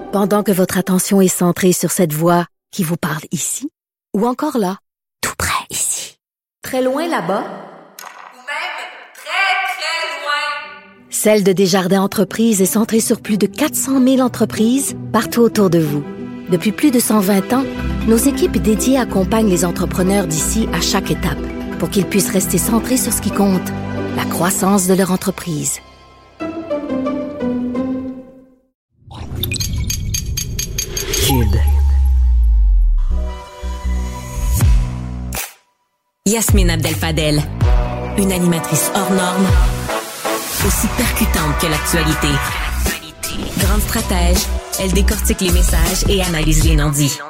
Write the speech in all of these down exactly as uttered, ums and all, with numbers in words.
Pendant que votre attention est centrée sur cette voix qui vous parle ici, ou encore là, tout près ici, très loin là-bas, ou même très, très loin. Celle de Desjardins Entreprises est centrée sur plus de quatre cent mille entreprises partout autour de vous. Depuis plus de cent vingt ans, nos équipes dédiées accompagnent les entrepreneurs d'ici à chaque étape pour qu'ils puissent rester centrés sur ce qui compte, la croissance de leur entreprise. Cube. Yasmine Abdel-Fadel, une animatrice hors norme, aussi percutante que l'actualité. Grande stratège, elle décortique les messages et analyse les non-dits.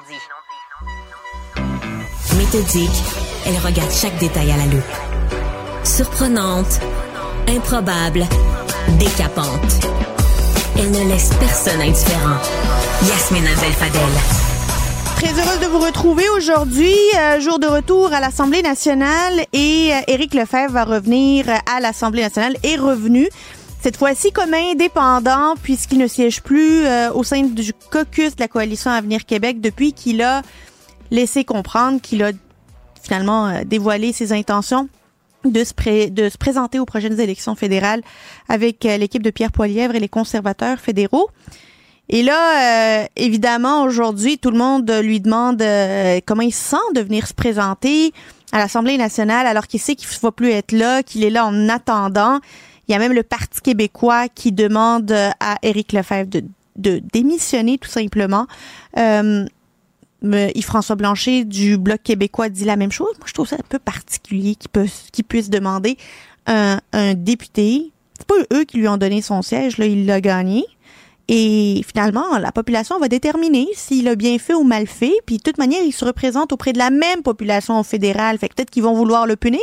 Méthodique, elle regarde chaque détail à la loupe. Surprenante, improbable, décapante. Elle ne laisse personne indifférent. Yasmine Abdel-Fadel. Très heureuse de vous retrouver aujourd'hui, euh, jour de retour à l'Assemblée nationale, et euh, Éric Lefebvre va revenir à l'Assemblée nationale, est revenu cette fois-ci comme indépendant puisqu'il ne siège plus euh, au sein du caucus de la Coalition Avenir Québec depuis qu'il a laissé comprendre qu'il a finalement euh, dévoilé ses intentions de se, pré- de se présenter aux prochaines élections fédérales avec euh, l'équipe de Pierre Poilievre et les conservateurs fédéraux. Et là, euh, évidemment, aujourd'hui, tout le monde lui demande euh, comment il se sent de venir se présenter à l'Assemblée nationale alors qu'il sait qu'il ne va plus être là, qu'il est là en attendant. Il y a même le Parti québécois qui demande à Éric Lefebvre de, de démissionner, tout simplement. Euh, Yves-François Blanchet du Bloc québécois dit la même chose. Moi, je trouve ça un peu particulier qu'il, peut, qu'il puisse demander un, un député. C'est pas eux qui lui ont donné son siège, là, il l'a gagné. Et finalement, la population va déterminer s'il a bien fait ou mal fait. Puis de toute manière, il se représente auprès de la même population fédérale. Fait que peut-être qu'ils vont vouloir le punir.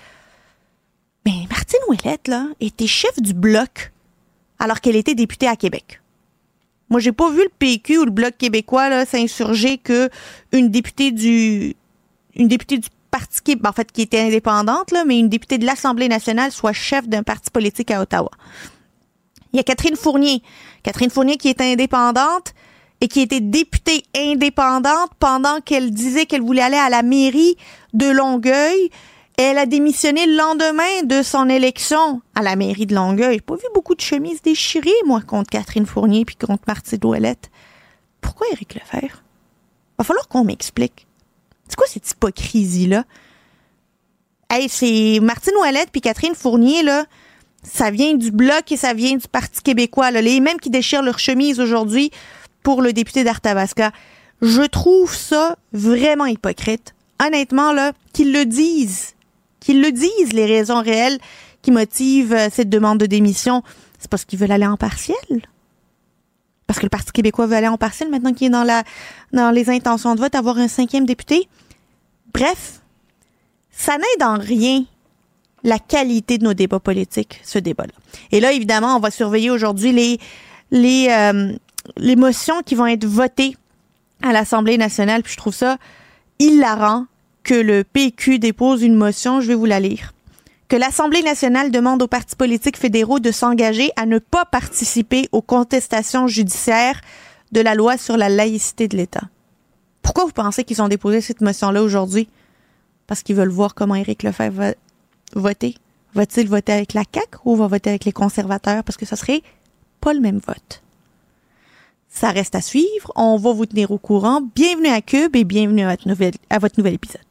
Mais Martine Ouellette, là, était chef du Bloc alors qu'elle était députée à Québec. Moi, j'ai pas vu le P Q ou le Bloc québécois là s'insurger que une députée du une députée du Parti québécois, en fait, qui était indépendante, là, mais une députée de l'Assemblée nationale soit chef d'un parti politique à Ottawa. Il y a Catherine Fournier. Catherine Fournier qui est indépendante et qui était députée indépendante pendant qu'elle disait qu'elle voulait aller à la mairie de Longueuil. Elle a démissionné le lendemain de son élection à la mairie de Longueuil. J'ai pas vu beaucoup de chemises déchirées, moi, contre Catherine Fournier puis contre Martine Ouellette. Pourquoi Éric Lefebvre? Va falloir qu'on m'explique. C'est quoi cette hypocrisie-là? Hey, c'est Martine Ouellette puis Catherine Fournier, là. Ça vient du Bloc et ça vient du Parti québécois, là, les mêmes qui déchirent leur chemise aujourd'hui pour le député d'Arthabasca. Je trouve ça vraiment hypocrite. Honnêtement, là, qu'ils le disent, qu'ils le disent, les raisons réelles qui motivent cette demande de démission, c'est parce qu'ils veulent aller en partiel. Parce que le Parti québécois veut aller en partiel maintenant qu'il est dans la dans les intentions de vote, avoir un cinquième député. Bref, ça n'aide en rien la qualité de nos débats politiques, ce débat-là. Et là, évidemment, on va surveiller aujourd'hui les les euh, les motions qui vont être votées à l'Assemblée nationale. Puis je trouve ça hilarant que le P Q dépose une motion, je vais vous la lire. Que l'Assemblée nationale demande aux partis politiques fédéraux de s'engager à ne pas participer aux contestations judiciaires de la loi sur la laïcité de l'État. Pourquoi vous pensez qu'ils ont déposé cette motion-là aujourd'hui? Parce qu'ils veulent voir comment Éric Lefebvre va voter. Va-t-il voter avec la C A Q ou va voter avec les conservateurs? Parce que ça serait pas le même vote. Ça reste à suivre. On va vous tenir au courant. Bienvenue à Cube et bienvenue à votre nouvel, à votre nouvel épisode.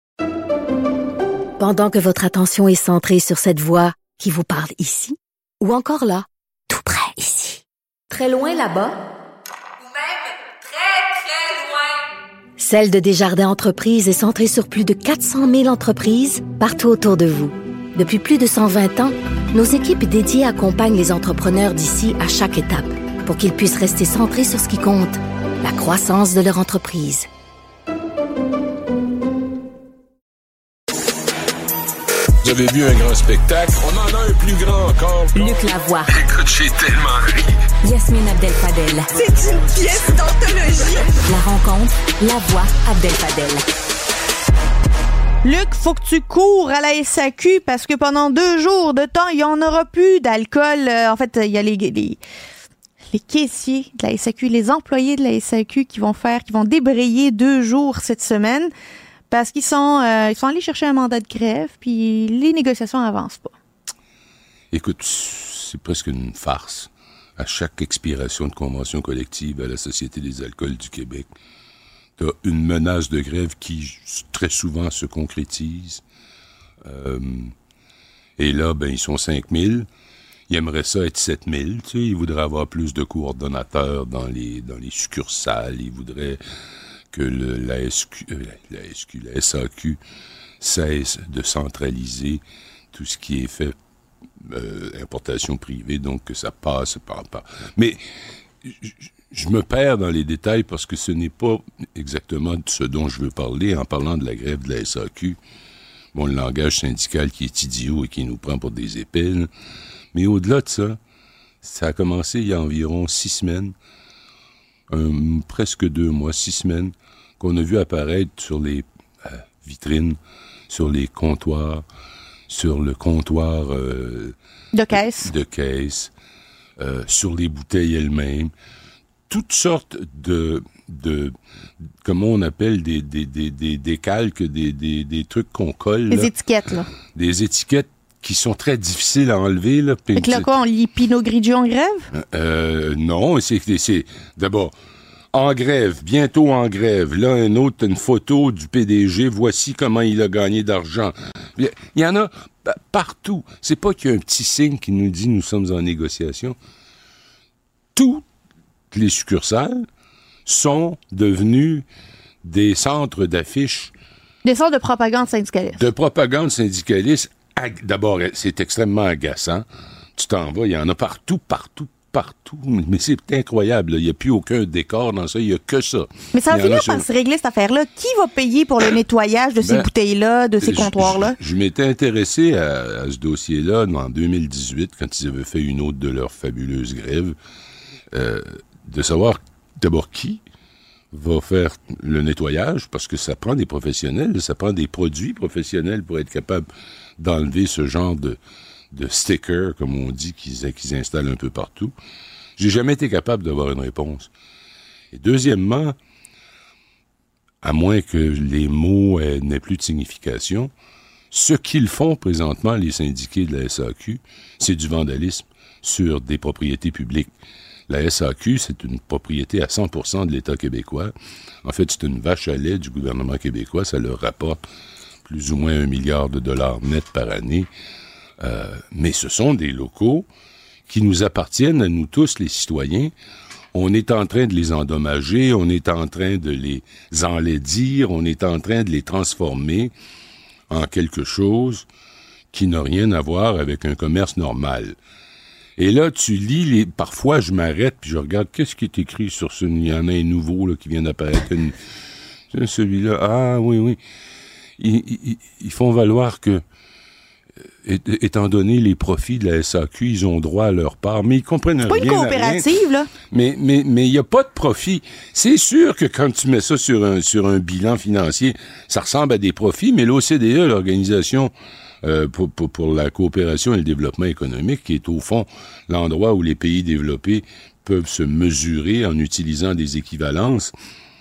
Pendant que votre attention est centrée sur cette voix qui vous parle ici, ou encore là, tout près ici, très loin là-bas, ou même très, très loin. Celle de Desjardins Entreprises est centrée sur plus de quatre cent mille entreprises partout autour de vous. Depuis plus de cent vingt ans, nos équipes dédiées accompagnent les entrepreneurs d'ici à chaque étape pour qu'ils puissent rester centrés sur ce qui compte, la croissance de leur entreprise. Vous avez vu un grand spectacle? On en a un plus grand encore. Luc Lavoie. Écoute, j'ai tellement ri. Yasmine Abdel-Fadel. C'est une pièce d'anthologie. La rencontre, Lavoie Abdel-Fadel. Luc, faut que tu cours à la S A Q parce que pendant deux jours de temps, il n'y en aura plus d'alcool. Euh, en fait, il y a les, les, les caissiers de la S A Q, les employés de la S A Q qui vont faire, qui vont débrayer deux jours cette semaine parce qu'ils sont, euh, ils sont allés chercher un mandat de grève, puis les négociations n'avancent pas. Écoute, c'est presque une farce. À chaque expiration de convention collective à la Société des alcools du Québec, tu as une menace de grève qui, très souvent, se concrétise. Euh, et là, ben, ils sont cinq mille. Ils aimeraient ça être sept mille. Tu sais, ils voudraient avoir plus de coordonnateurs dans les, dans les succursales. Ils voudraient que le, la, S Q, euh, la, S Q, la S A Q cesse de centraliser tout ce qui est fait Euh, importation privée, donc que ça passe par... par. Mais je, je me perds dans les détails parce que ce n'est pas exactement de ce dont je veux parler en parlant de la grève de la S A Q. Bon, le langage syndical qui est idiot et qui nous prend pour des épines. Mais au-delà de ça, ça a commencé il y a environ six semaines, un, presque deux mois, six semaines, qu'on a vu apparaître sur les euh, vitrines, sur les comptoirs, sur le comptoir euh, de caisse, de, de caisse euh, sur les bouteilles elles-mêmes, toutes sortes de, de comment on appelle, des, des, des, des, des calques, des, des, des trucs qu'on colle. Des là. étiquettes, là. Des étiquettes qui sont très difficiles à enlever. Là. Fait que là, quoi, on lit Pinot Grigio en grève? Euh, non, c'est, c'est d'abord... En grève, bientôt en grève. Là, un autre, une photo du P D G. Voici comment il a gagné d'argent. Il y en a partout. C'est pas qu'il y a un petit signe qui nous dit nous sommes en négociation. Toutes les succursales sont devenues des centres d'affiches. Des centres de propagande syndicaliste. De propagande syndicaliste. D'abord, c'est extrêmement agaçant. Tu t'en vas, il y en a partout, partout, partout, mais c'est incroyable. Il n'y a plus aucun décor dans ça, il n'y a que ça. Mais ça va finir sur... par se régler, cette affaire-là. Qui va payer pour le nettoyage de ces ben, bouteilles-là, de ces comptoirs-là? Je, je, je m'étais intéressé à, à ce dossier-là en deux mille dix-huit, quand ils avaient fait une autre de leurs fabuleuses grèves, euh, de savoir d'abord qui va faire le nettoyage, parce que ça prend des professionnels, ça prend des produits professionnels pour être capable d'enlever ce genre de de stickers, comme on dit, qu'ils, qu'ils installent un peu partout. J'ai jamais été capable d'avoir une réponse. Et deuxièmement, à moins que les mots euh, n'aient plus de signification, ce qu'ils font présentement, les syndiqués de la S A Q, c'est du vandalisme sur des propriétés publiques. La S A Q, c'est une propriété à cent pour cent de l'État québécois. En fait, c'est une vache à lait du gouvernement québécois. Ça leur rapporte plus ou moins un milliard de dollars net par année. Euh, mais ce sont des locaux qui nous appartiennent à nous tous, les citoyens. On est en train de les endommager, on est en train de les enlaidir, on est en train de les transformer en quelque chose qui n'a rien à voir avec un commerce normal. Et là, tu lis, les... parfois je m'arrête puis je regarde qu'est-ce qui est écrit sur ce... Il y en a un nouveau là, qui vient d'apparaître. Une... Celui-là, ah oui, oui. Ils, ils, ils font valoir que étant donné les profits de la S A Q, ils ont droit à leur part, mais ils comprennent rien. C'est pas une coopérative, là. Mais mais mais il y a pas de profit. C'est sûr que quand tu mets ça sur un sur un bilan financier, ça ressemble à des profits, mais l'O C D E, l'organisation euh, pour, pour pour la coopération et le développement économique, qui est au fond l'endroit où les pays développés peuvent se mesurer en utilisant des équivalences.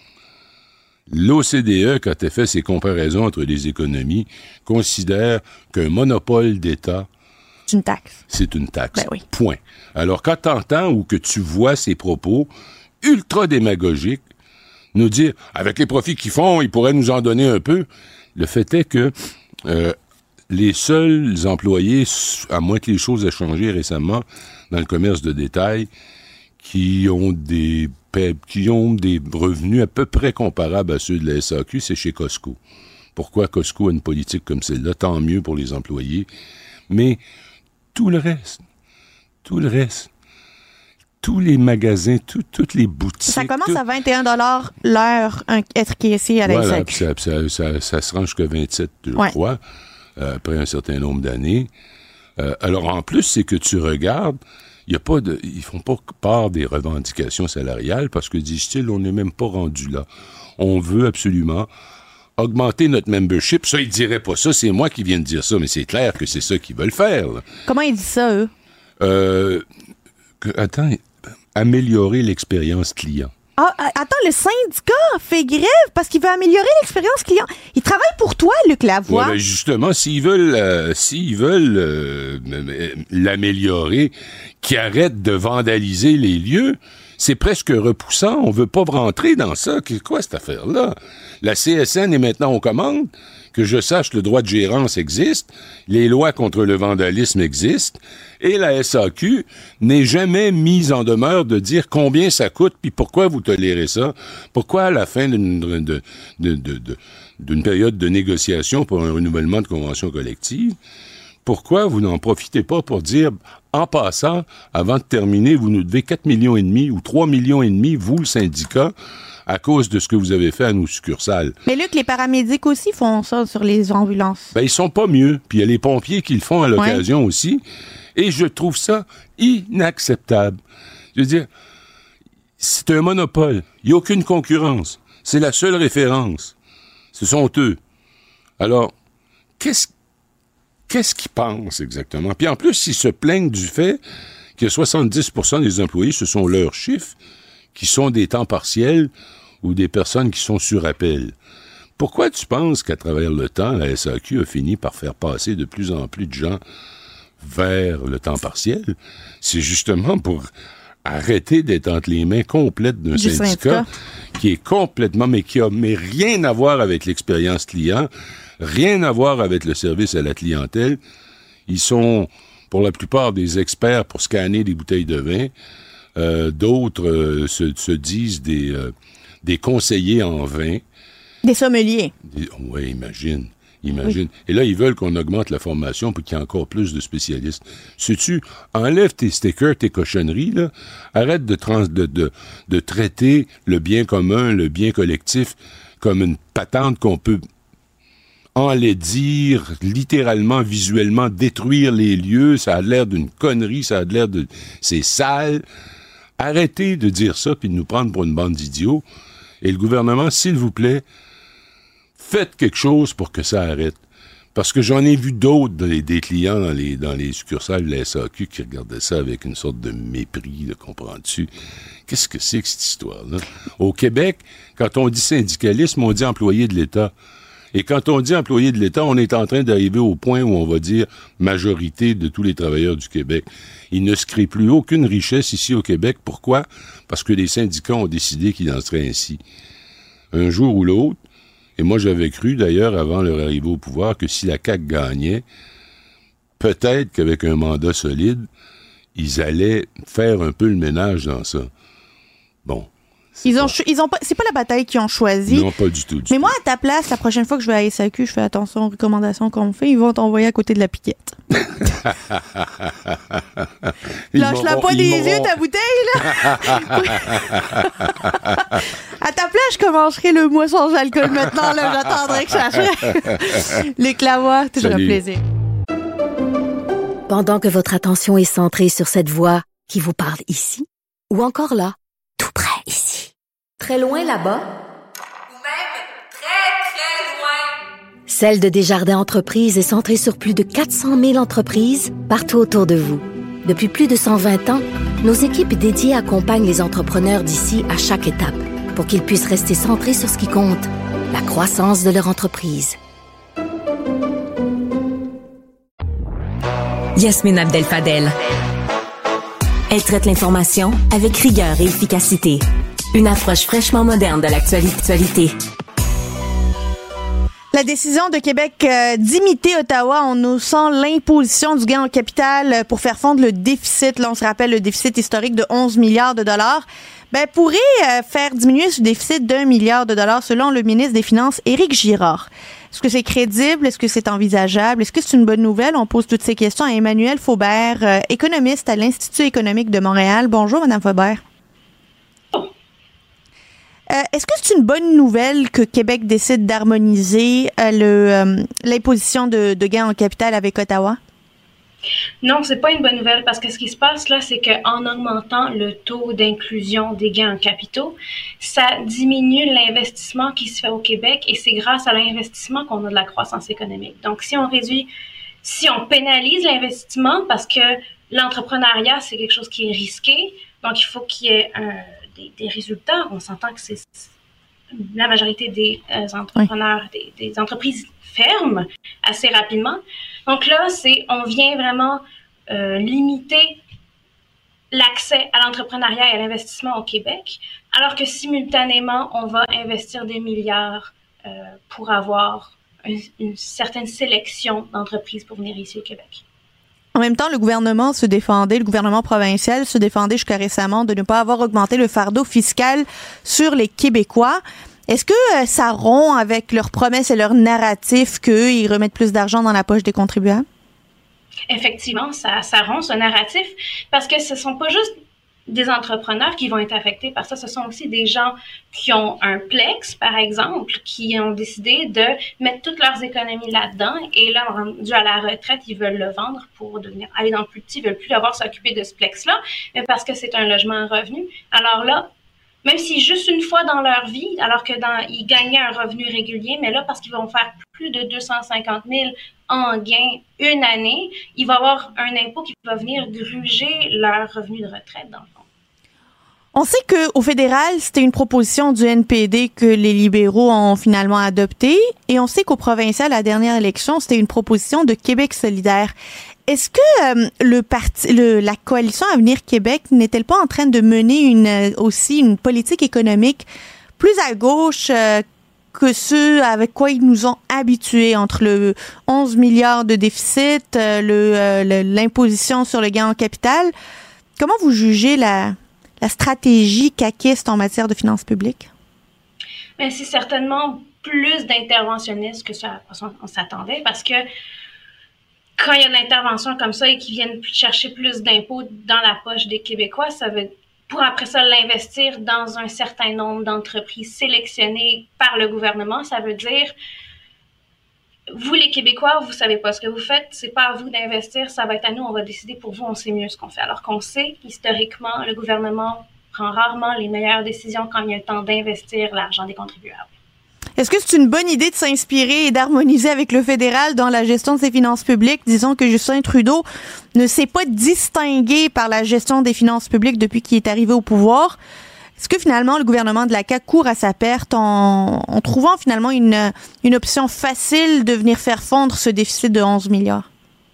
L'O C D E, quand elle fait ses comparaisons entre les économies, considère qu'un monopole d'État... C'est une taxe. C'est une taxe. Ben oui. Point. Alors, quand tu entends ou que tu vois ces propos ultra démagogiques nous dire, avec les profits qu'ils font, ils pourraient nous en donner un peu, le fait est que euh, les seuls employés, à moins que les choses aient changé récemment dans le commerce de détail, qui ont des qui ont des revenus à peu près comparables à ceux de la S A Q, c'est chez Costco. Pourquoi Costco a une politique comme celle-là? Tant mieux pour les employés. Mais tout le reste, tout le reste, tous les magasins, tout, toutes les boutiques... Ça commence tout... à vingt et un dollars l'heure un, être caissier à la voilà, S A Q. Ça, ça, ça, ça se rend jusqu'à vingt-sept, je ouais. crois, euh, après un certain nombre d'années. Euh, alors, en plus, c'est que tu regardes... Il y a pas de, ils font pas part des revendications salariales parce que, disent-ils, on n'est même pas rendu là. On veut absolument augmenter notre membership. Ça, ils diraient pas ça. C'est moi qui viens de dire ça, mais c'est clair que c'est ça qu'ils veulent faire. Là. Comment ils disent ça, eux? Euh, que, attends, améliorer l'expérience client. Ah, attends, le syndicat fait grève parce qu'il veut améliorer l'expérience client. Il travaille pour toi, Luc Lavoie. Ouais, ben justement, s'ils veulent, euh, s'ils veulent euh, l'améliorer, qu'ils arrêtent de vandaliser les lieux, c'est presque repoussant. On veut pas rentrer dans ça. C'est quoi cette affaire-là? La C S N est maintenant aux commandes. Que je sache, le droit de gérance existe, les lois contre le vandalisme existent, et la S A Q n'est jamais mise en demeure de dire combien ça coûte, puis pourquoi vous tolérez ça, pourquoi à la fin d'une, de, de, de, de, d'une période de négociation pour un renouvellement de convention collective, pourquoi vous n'en profitez pas pour dire, en passant, avant de terminer, vous nous devez quatre millions et demi ou trois millions et demi, vous, le syndicat, à cause de ce que vous avez fait à nos succursales. Mais Luc, les paramédics aussi font ça sur les ambulances. Ben, ils sont pas mieux. Puis il y a les pompiers qui le font à l'occasion ouais. aussi. Et je trouve ça inacceptable. Je veux dire, c'est un monopole. Il n'y a aucune concurrence. C'est la seule référence. Ce sont eux. Alors, qu'est-ce, qu'est-ce qu'ils pensent exactement? Puis en plus, ils se plaignent du fait que soixante-dix pour cent des employés, ce sont leurs chiffres, qui sont des temps partiels ou des personnes qui sont sur appel. Pourquoi tu penses qu'à travers le temps, la S A Q a fini par faire passer de plus en plus de gens vers le temps partiel? C'est justement pour arrêter d'être entre les mains complètes d'un syndicat, syndicat qui est complètement, mais qui a mais rien à voir avec l'expérience client, rien à voir avec le service à la clientèle. Ils sont, pour la plupart, des experts pour scanner des bouteilles de vin. Euh, d'autres euh, se, se disent des, euh, des conseillers en vin. Des sommeliers. Oui, imagine. Imagine. Oui. Et là, ils veulent qu'on augmente la formation pour qu'il y ait encore plus de spécialistes. Sais-tu, enlève tes stickers, tes cochonneries, là. Arrête de, trans, de, de, de traiter le bien commun, le bien collectif, comme une patente qu'on peut enlaidir, littéralement, visuellement, détruire les lieux. Ça a l'air d'une connerie, ça a l'air de... C'est sale. Arrêtez de dire ça puis de nous prendre pour une bande d'idiots. Et le gouvernement, s'il vous plaît, faites quelque chose pour que ça arrête. Parce que j'en ai vu d'autres, des, des clients dans les, dans les succursales de la S A Q qui regardaient ça avec une sorte de mépris, là, comprends-tu? Qu'est-ce que c'est que cette histoire-là? Au Québec, quand on dit syndicalisme, on dit employé de l'État. Et quand on dit employé de l'État, on est en train d'arriver au point où on va dire majorité de tous les travailleurs du Québec. Il ne se crée plus aucune richesse ici au Québec. Pourquoi? Parce que les syndicats ont décidé qu'il en serait ainsi. Un jour ou l'autre, et moi j'avais cru d'ailleurs avant leur arrivée au pouvoir que si la C A Q gagnait, peut-être qu'avec un mandat solide, ils allaient faire un peu le ménage dans ça. Bon. Ils ont, ils ont pas, c'est pas la bataille qu'ils ont choisie. Non, pas du tout. Du Mais tout. moi, à ta place, la prochaine fois que je vais à S A Q, je fais attention aux recommandations qu'on me fait. Ils vont t'envoyer à côté de la piquette. Lâche-la pas des yeux, ta bouteille, là. À ta place, je commencerai le mois sans alcool maintenant, là. J'attendrai que ça achève. Luc Lavoie, toujours Salut. Un plaisir. Pendant que votre attention est centrée sur cette voix qui vous parle ici, ou encore là, tout près ici, très loin là-bas, ou même très, très loin. Celle de Desjardins Entreprises est centrée sur plus de quatre cent mille entreprises partout autour de vous. Depuis plus de cent vingt ans, nos équipes dédiées accompagnent les entrepreneurs d'ici à chaque étape pour qu'ils puissent rester centrés sur ce qui compte, la croissance de leur entreprise. Yasmine Abdel-Fadel. Elle traite l'information avec rigueur et efficacité. Une approche fraîchement moderne de l'actualité. La décision de Québec euh, d'imiter Ottawa en haussant l'imposition du gain en capital pour faire fondre le déficit, là on se rappelle le déficit historique de onze milliards de dollars, ben, pourrait euh, faire diminuer ce déficit d'un milliard de dollars selon le ministre des Finances, Éric Girard. Est-ce que c'est crédible? Est-ce que c'est envisageable? Est-ce que c'est une bonne nouvelle? On pose toutes ces questions à Emmanuelle Faubert, euh, économiste à l'Institut économique de Montréal. Bonjour, Madame Faubert. Euh, est-ce que c'est une bonne nouvelle que Québec décide d'harmoniser euh, le, euh, l'imposition de, de gains en capital avec Ottawa? Non, c'est pas une bonne nouvelle parce que ce qui se passe là, c'est qu'en augmentant le taux d'inclusion des gains en capitaux, ça diminue l'investissement qui se fait au Québec et c'est grâce à l'investissement qu'on a de la croissance économique. Donc, si on réduit, si on pénalise l'investissement parce que l'entrepreneuriat, c'est quelque chose qui est risqué, Donc, il faut qu'il y ait euh, des, des résultats. On s'entend que c'est la majorité des euh, entrepreneurs, oui. des, des entreprises ferment assez rapidement. Donc là, c'est on vient vraiment euh, limiter l'accès à l'entrepreneuriat et à l'investissement au Québec, alors que simultanément, on va investir des milliards euh, pour avoir une, une certaine sélection d'entreprises pour venir ici au Québec. En même temps, le gouvernement se défendait, le gouvernement provincial se défendait jusqu'à récemment de ne pas avoir augmenté le fardeau fiscal sur les Québécois. Est-ce que euh, ça rompt avec leurs promesses et leurs narratifs qu'ils remettent plus d'argent dans la poche des contribuables? Effectivement, ça, ça rompt ce narratif parce que ce ne sont pas juste des entrepreneurs qui vont être affectés par ça, ce sont aussi des gens qui ont un Plex, par exemple, qui ont décidé de mettre toutes leurs économies là-dedans et là, rendu à la retraite, ils veulent le vendre pour devenir aller dans le plus petit, ils veulent plus avoir s'occuper de ce Plex-là, mais parce que c'est un logement à revenu. Alors là, même si juste une fois dans leur vie, alors que dans ils gagnaient un revenu régulier, mais là, parce qu'ils vont faire plus de deux cent cinquante mille en gain une année, il va y avoir un impôt qui va venir gruger leur revenu de retraite, dans le fond. On sait qu'au fédéral, c'était une proposition du N P D que les libéraux ont finalement adoptée, et on sait qu'au provincial, à la dernière élection, c'était une proposition de Québec solidaire. Est-ce que euh, le parti, le, la coalition Avenir Québec n'est-elle pas en train de mener une aussi une politique économique plus à gauche euh, que ceux avec quoi ils nous ont habitués, entre le onze milliards de déficit, euh, le, euh, le l'imposition sur le gain en capital? Comment vous jugez la la stratégie caquiste en matière de finances publiques? Mais c'est certainement plus d'interventionnistes que ça on s'attendait, parce que quand il y a de l'intervention comme ça et qu'ils viennent chercher plus d'impôts dans la poche des Québécois, ça veut pour après ça l'investir dans un certain nombre d'entreprises sélectionnées par le gouvernement, ça veut dire vous les Québécois, vous savez pas ce que vous faites, c'est pas à vous d'investir, ça va être à nous, on va décider pour vous, on sait mieux ce qu'on fait. Alors qu'on sait historiquement, le gouvernement prend rarement les meilleures décisions quand il y a le temps d'investir l'argent des contribuables. Est-ce que c'est une bonne idée de s'inspirer et d'harmoniser avec le fédéral dans la gestion de ses finances publiques? Disons que Justin Trudeau ne s'est pas distingué par la gestion des finances publiques depuis qu'il est arrivé au pouvoir. Est-ce que finalement le gouvernement de la C A Q court à sa perte en, en trouvant finalement une, une option facile de venir faire fondre ce déficit de onze milliards?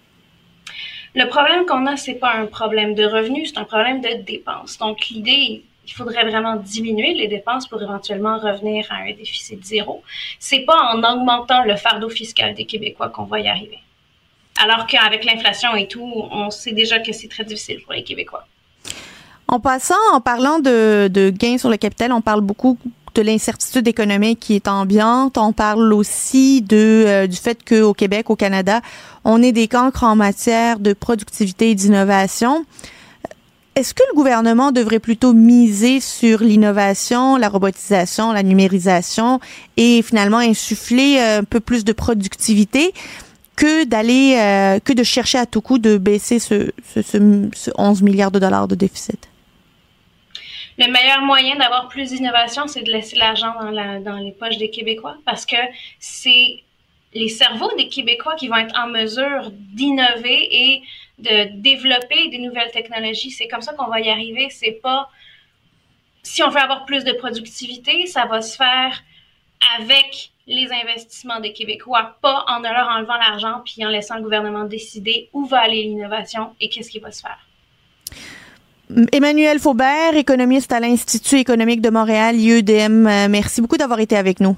Le problème qu'on a, c'est pas un problème de revenus, c'est un problème de dépenses. Donc l'idée, il faudrait vraiment diminuer les dépenses pour éventuellement revenir à un déficit zéro. C'est pas en augmentant le fardeau fiscal des Québécois qu'on va y arriver. Alors qu'avec l'inflation et tout, on sait déjà que c'est très difficile pour les Québécois. En passant, en parlant de, de gains sur le capital, on parle beaucoup de l'incertitude économique qui est ambiante. On parle aussi de euh, du fait qu'au Québec, au Canada, on est des cancres en matière de productivité et d'innovation. Est-ce que le gouvernement devrait plutôt miser sur l'innovation, la robotisation, la numérisation et finalement insuffler un peu plus de productivité que d'aller euh, que de chercher à tout coup de baisser ce, ce, ce, ce onze milliards de dollars de déficit? Le meilleur moyen d'avoir plus d'innovation, c'est de laisser l'argent dans, la, dans les poches des Québécois, parce que c'est les cerveaux des Québécois qui vont être en mesure d'innover et de développer des nouvelles technologies. C'est comme ça qu'on va y arriver. C'est pas... Si on veut avoir plus de productivité, ça va se faire avec les investissements des Québécois, pas en leur enlevant l'argent puis en laissant le gouvernement décider où va aller l'innovation et qu'est-ce qui va se faire. Emmanuelle Faubert, économiste à l'Institut économique de Montréal, I E D M, merci beaucoup d'avoir été avec nous.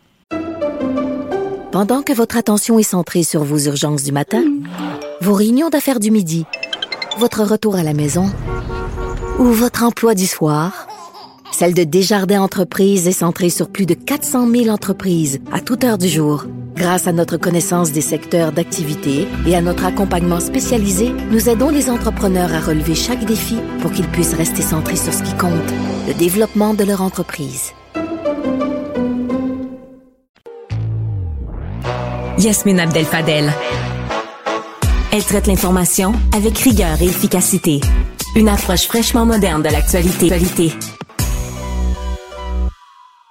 Pendant que votre attention est centrée sur vos urgences du matin, vos réunions d'affaires du midi, votre retour à la maison ou votre emploi du soir, celle de Desjardins Entreprises est centrée sur plus de quatre cent mille entreprises à toute heure du jour. Grâce à notre connaissance des secteurs d'activité et à notre accompagnement spécialisé, nous aidons les entrepreneurs à relever chaque défi pour qu'ils puissent rester centrés sur ce qui compte, le développement de leur entreprise. Yasmine Abdel-Fadel. Elle traite l'information avec rigueur et efficacité. Une approche fraîchement moderne de l'actualité.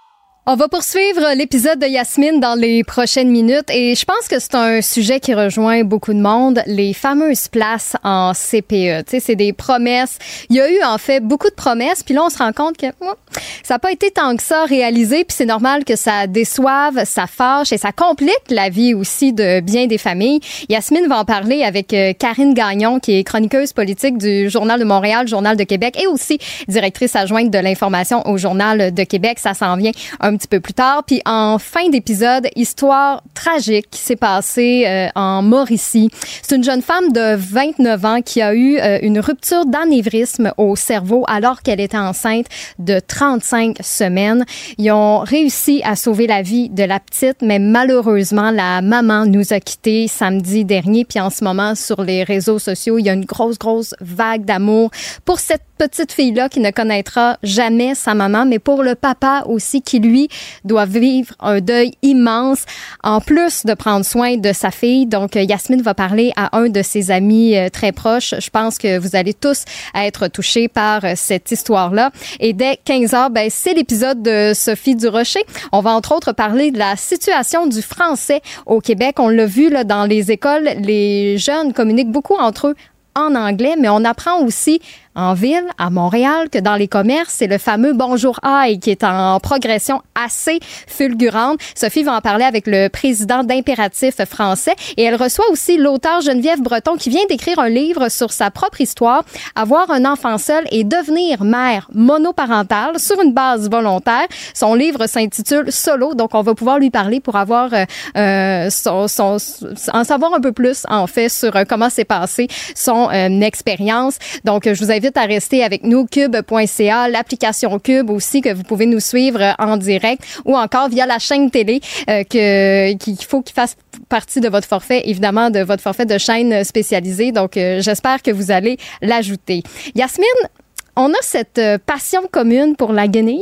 On va poursuivre l'épisode de Yasmine dans les prochaines minutes et je pense que c'est un sujet qui rejoint beaucoup de monde, les fameuses places en C P E. Tu sais, c'est des promesses. Il y a eu en fait beaucoup de promesses, puis là on se rend compte que oh, ça n'a pas été tant que ça réalisé, puis c'est normal que ça déçoive, ça fâche et ça complique la vie aussi de bien des familles. Yasmine va en parler avec euh, Karine Gagnon, qui est chroniqueuse politique du Journal de Montréal, Journal de Québec et aussi directrice adjointe de l'information au Journal de Québec. Ça s'en vient un un petit peu plus tard. Puis en fin d'épisode, histoire tragique qui s'est passée euh, en Mauricie. C'est une jeune femme de vingt-neuf ans qui a eu euh, une rupture d'anévrisme au cerveau alors qu'elle était enceinte de trente-cinq semaines. Ils ont réussi à sauver la vie de la petite, mais malheureusement, la maman nous a quittés samedi dernier. Puis en ce moment, sur les réseaux sociaux, il y a une grosse, grosse vague d'amour pour cette petite fille-là qui ne connaîtra jamais sa maman, mais pour le papa aussi qui, lui, doit vivre un deuil immense en plus de prendre soin de sa fille. Donc, Yasmine va parler à un de ses amis euh, très proches. Je pense que vous allez tous être touchés par euh, cette histoire-là. Et dès quinze heures, ben, c'est l'épisode de Sophie Durocher. On va entre autres parler de la situation du français au Québec. On l'a vu là, dans les écoles, les jeunes communiquent beaucoup entre eux en anglais, mais on apprend aussi en ville, à Montréal, que dans les commerces, c'est le fameux Bonjour Aïe qui est en progression assez fulgurante. Sophie va en parler avec le président d'Impératif français et elle reçoit aussi l'auteur Geneviève Breton qui vient d'écrire un livre sur sa propre histoire, avoir un enfant seul et devenir mère monoparentale sur une base volontaire. Son livre s'intitule Solo, donc on va pouvoir lui parler pour avoir euh, son, son, en savoir un peu plus en fait sur euh, comment s'est passée son euh, expérience. Donc je vous invite à rester avec nous, cube point c a, l'application Cube aussi que vous pouvez nous suivre en direct ou encore via la chaîne télé euh, que qu'il faut qu'il fasse partie de votre forfait, évidemment de votre forfait de chaîne spécialisée. Donc euh, j'espère que vous allez l'ajouter. Yasmine, on a cette euh, passion commune pour la guenille.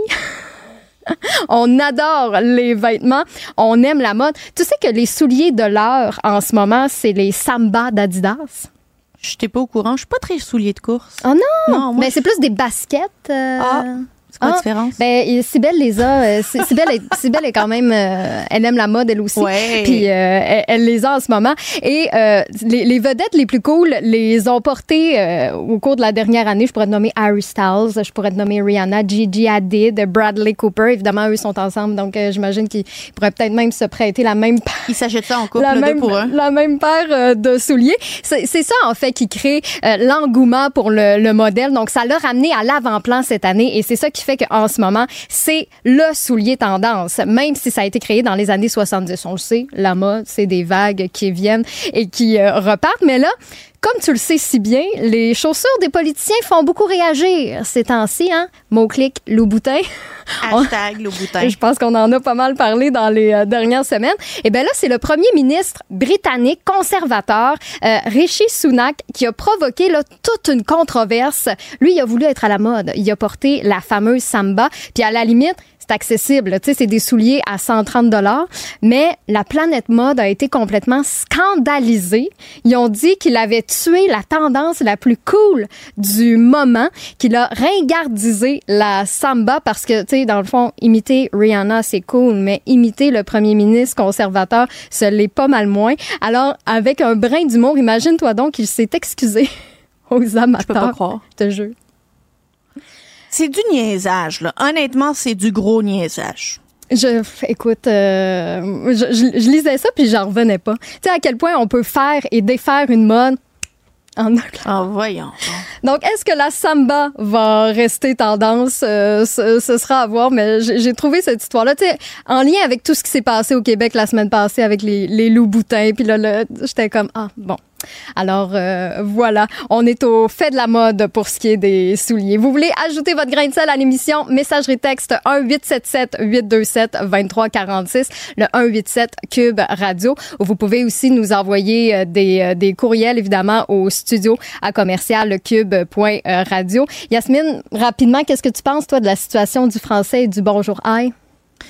On adore les vêtements, on aime la mode. Tu sais que les souliers de l'heure en ce moment, c'est les Samba d'Adidas. Je n'étais pas au courant. Je suis pas très soulier de course. Oh non! Non, moi, mais je... c'est plus des baskets. Euh... Ah! C'est quoi la différence? Ben, Cybèle les a. Euh, Cybèle est, Cybèle est quand même. Euh, elle aime la mode, elle aussi. Ouais. Puis, euh, elle, elle les a en ce moment. Et euh, les, les vedettes les plus cool les ont portées euh, au cours de la dernière année. Je pourrais te nommer Harry Styles, je pourrais te nommer Rihanna, Gigi Hadid, Bradley Cooper. Évidemment, eux sont ensemble. Donc, euh, j'imagine qu'ils pourraient peut-être même se prêter la même paire. Ils s'achètent ça en couple, la là, même, deux pour un. La même paire euh, de souliers. C'est, c'est ça, en fait, qui crée euh, l'engouement pour le, le modèle. Donc, ça l'a ramené à l'avant-plan cette année. Et c'est ça qui fait qu'en ce moment, c'est le soulier tendance, même si ça a été créé dans les années soixante-dix. On le sait, la mode, c'est des vagues qui viennent et qui euh, repartent. Mais là, comme tu le sais si bien, les chaussures des politiciens font beaucoup réagir ces temps-ci, hein? Mot-clic, Louboutin. Hashtag Louboutin. Je pense qu'on en a pas mal parlé dans les euh, dernières semaines. Et bien là, c'est le premier ministre britannique conservateur, euh, Rishi Sunak, qui a provoqué là, toute une controverse. Lui, il a voulu être à la mode. Il a porté la fameuse Samba. Puis à la limite, c'est accessible. Tu sais, c'est des souliers à cent trente dollars. Mais la planète mode a été complètement scandalisée. Ils ont dit qu'il avait tué la tendance la plus cool du moment, qu'il a ringardisé la Samba parce que, tu sais, dans le fond, imiter Rihanna, c'est cool, mais imiter le premier ministre conservateur, ce l'est pas mal moins. Alors, avec un brin d'humour, imagine-toi donc qu'il s'est excusé aux amateurs. Je peux pas croire. Je te jure. C'est du niaisage, là. Honnêtement, c'est du gros niaisage. Je, écoute, euh, je, je, je lisais ça puis j'en revenais pas. Tu sais à quel point on peut faire et défaire une mode en un Ah, voyons. Donc, est-ce que la Samba va rester tendance? Euh, ce, ce sera à voir, mais j'ai, j'ai trouvé cette histoire-là, tu sais, en lien avec tout ce qui s'est passé au Québec la semaine passée avec les, les Louboutins, puis là, là j'étais comme, ah, bon. Alors, euh, voilà, on est au fait de la mode pour ce qui est des souliers. Vous voulez ajouter votre grain de sel à l'émission? Messagerie texte un huit sept sept huit deux sept deux trois quatre six, le un huit sept Cube Radio. Vous pouvez aussi nous envoyer des, des courriels, évidemment, au studio à commercial cube point radio. Yasmine, rapidement, qu'est-ce que tu penses, toi, de la situation du français et du Bonjour Aïe?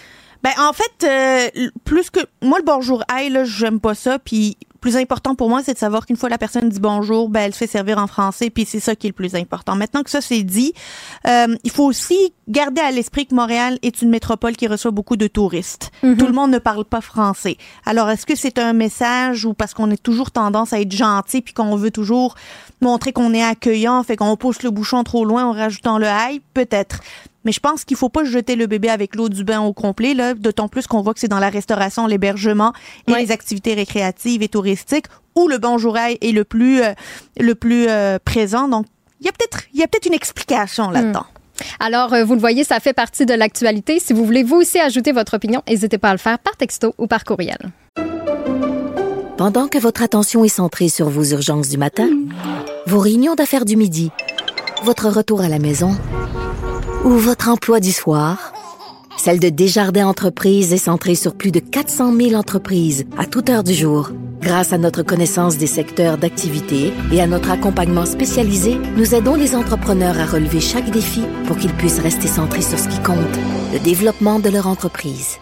Ben en fait, euh, plus que moi le bonjour hey là, j'aime pas ça. Puis plus important pour moi, c'est de savoir qu'une fois la personne dit bonjour, ben elle se fait servir en français. Puis c'est ça qui est le plus important. Maintenant que ça c'est dit, euh, il faut aussi garder à l'esprit que Montréal est une métropole qui reçoit beaucoup de touristes. Mm-hmm. Tout le monde ne parle pas français. Alors est-ce que c'est un message ou parce qu'on est toujours tendance à être gentil puis qu'on veut toujours montrer qu'on est accueillant, fait qu'on pousse le bouchon trop loin en rajoutant le hey, peut-être. Mais je pense qu'il faut pas jeter le bébé avec l'eau du bain au complet, là, d'autant plus qu'on voit que c'est dans la restauration, l'hébergement et ouais. les activités récréatives et touristiques où le bonjour hey est le plus euh, le plus euh, présent. Donc il y a peut-être il y a peut-être une explication là-dedans. Mmh. Alors, euh, vous le voyez, ça fait partie de l'actualité. Si vous voulez vous aussi ajouter votre opinion, n'hésitez pas à le faire par texto ou par courriel. Pendant que votre attention est centrée sur vos urgences du matin, vos réunions d'affaires du midi, votre retour à la maison ou votre emploi du soir, celle de Desjardins Entreprises est centrée sur plus de quatre cent mille entreprises à toute heure du jour. Grâce à notre connaissance des secteurs d'activité et à notre accompagnement spécialisé, nous aidons les entrepreneurs à relever chaque défi pour qu'ils puissent rester centrés sur ce qui compte, le développement de leur entreprise.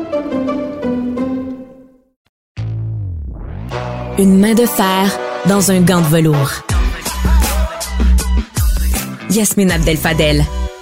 Une main de fer dans un gant de velours. Yasmine Abdel-Fadel.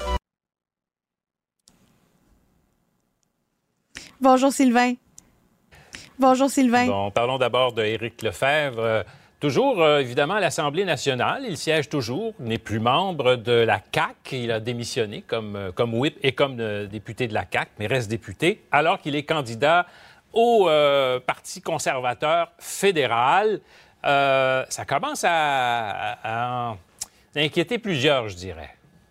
Bonjour Sylvain. Bonjour Sylvain. Bon, parlons d'abord d'Éric Lefebvre. Euh, toujours, euh, évidemment, à l'Assemblée nationale. Il siège toujours, n'est plus membre de la C A Q. Il a démissionné comme, euh, comme whip et comme euh, député de la C A Q, mais reste député, alors qu'il est candidat au euh, Parti conservateur fédéral. Euh, ça commence à, à, à inquiéter plusieurs, je dirais.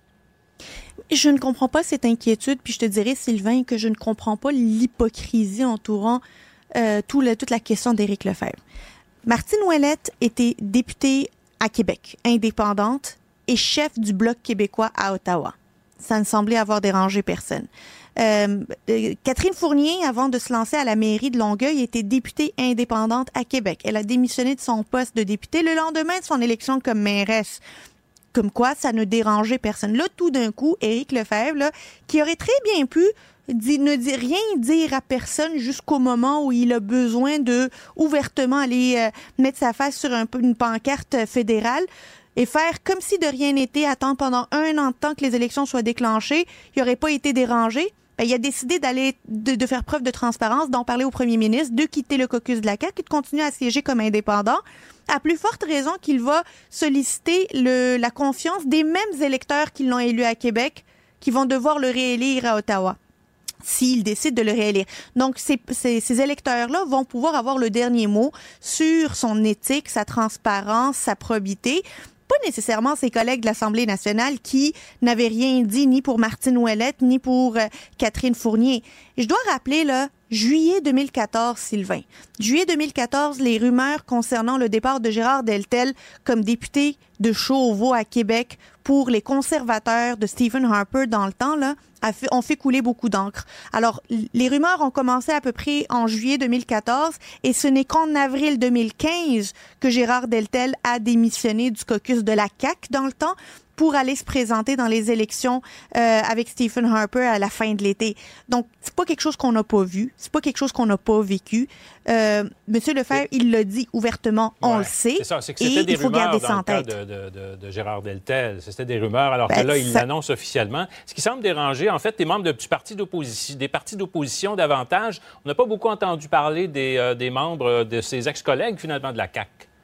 Je ne comprends pas cette inquiétude, puis je te dirais, Sylvain, que je ne comprends pas l'hypocrisie entourant euh, tout le, toute la question d'Éric Lefebvre. Martine Ouellette était députée à Québec, indépendante, et chef du Bloc québécois à Ottawa. Ça ne semblait avoir dérangé personne. Euh, euh, Catherine Fournier, avant de se lancer à la mairie de Longueuil, était députée indépendante à Québec. Elle a démissionné de son poste de députée le lendemain de son élection comme mairesse. Comme quoi, ça ne dérangeait personne. Là, tout d'un coup, Éric Lefebvre, là, qui aurait très bien pu dit, ne dit, rien dire à personne jusqu'au moment où il a besoin de ouvertement aller euh, mettre sa face sur un, une pancarte fédérale et faire comme si de rien n'était, attendre pendant un an de temps que les élections soient déclenchées, il n'aurait pas été dérangé. Ben, il a décidé d'aller de, de faire preuve de transparence, d'en parler au premier ministre, de quitter le caucus de la C A Q et de continuer à siéger comme indépendant. À plus forte raison qu'il va solliciter le, la confiance des mêmes électeurs qui l'ont élu à Québec, qui vont devoir le réélire à Ottawa, s'il décide de le réélire. Donc, ces, ces, ces électeurs-là vont pouvoir avoir le dernier mot sur son éthique, sa transparence, sa probité. Pas nécessairement ses collègues de l'Assemblée nationale qui n'avaient rien dit ni pour Martine Ouellette, ni pour euh, Catherine Fournier. Et je dois rappeler, là, juillet deux mille quatorze, Sylvain. Juillet deux mille quatorze, les rumeurs concernant le départ de Gérard Deltel comme député de Chauveau à Québec pour les conservateurs de Stephen Harper dans le temps, là, a fait, ont fait couler beaucoup d'encre. Alors, les rumeurs ont commencé à peu près en juillet deux mille quatorze et ce n'est qu'en avril deux mille quinze que Gérard Deltel a démissionné du caucus de la C A Q dans le temps pour aller se présenter dans les élections euh, avec Stephen Harper à la fin de l'été. Donc, c'est pas quelque chose qu'on n'a pas vu, c'est pas quelque chose qu'on n'a pas vécu. Euh, Monsieur Lefebvre, il l'a dit ouvertement, on ouais, le sait, c'est ça, c'est que et c'était des il faut rumeurs garder ça dans en le cas tête. De, de, de, de Gérard Deltel. C'était des rumeurs, alors ben, que là, il ça... l'annonce officiellement. Ce qui semble déranger, en fait, les membres de, du parti d'opposition, des partis d'opposition davantage. On n'a pas beaucoup entendu parler des, euh, des membres de ses ex-collègues, finalement, de la C A Q.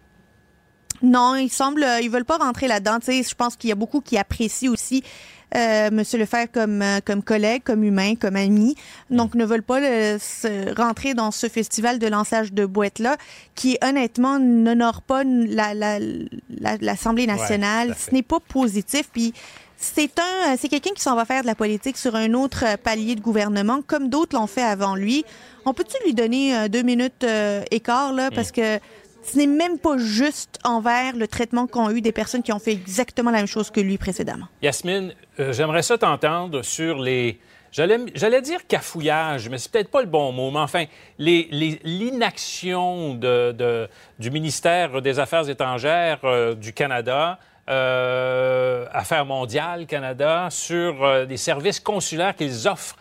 Non, il semble, ils veulent pas rentrer là-dedans. Tu sais, je pense qu'il y a beaucoup qui apprécient aussi euh, M. Lefebvre comme euh, comme collègue, comme humain, comme ami. Donc, mm. ne veulent pas le, se rentrer dans ce festival de lançage de boîtes-là, qui honnêtement n'honore pas la, la, la, l'Assemblée nationale. Ouais, ce n'est pas positif. Puis c'est un, c'est quelqu'un qui s'en va faire de la politique sur un autre palier de gouvernement, comme d'autres l'ont fait avant lui. On peut-tu lui donner euh, deux minutes euh, écart là, parce mm. que ce n'est même pas juste envers le traitement qu'ont eu des personnes qui ont fait exactement la même chose que lui précédemment. Yasmine, euh, j'aimerais ça t'entendre sur les... J'allais, j'allais dire cafouillage, mais c'est peut-être pas le bon mot, mais enfin, les, les, l'inaction de, de, du ministère des Affaires étrangères euh, du Canada, euh, Affaires mondiales Canada, sur euh, des services consulaires qu'ils offrent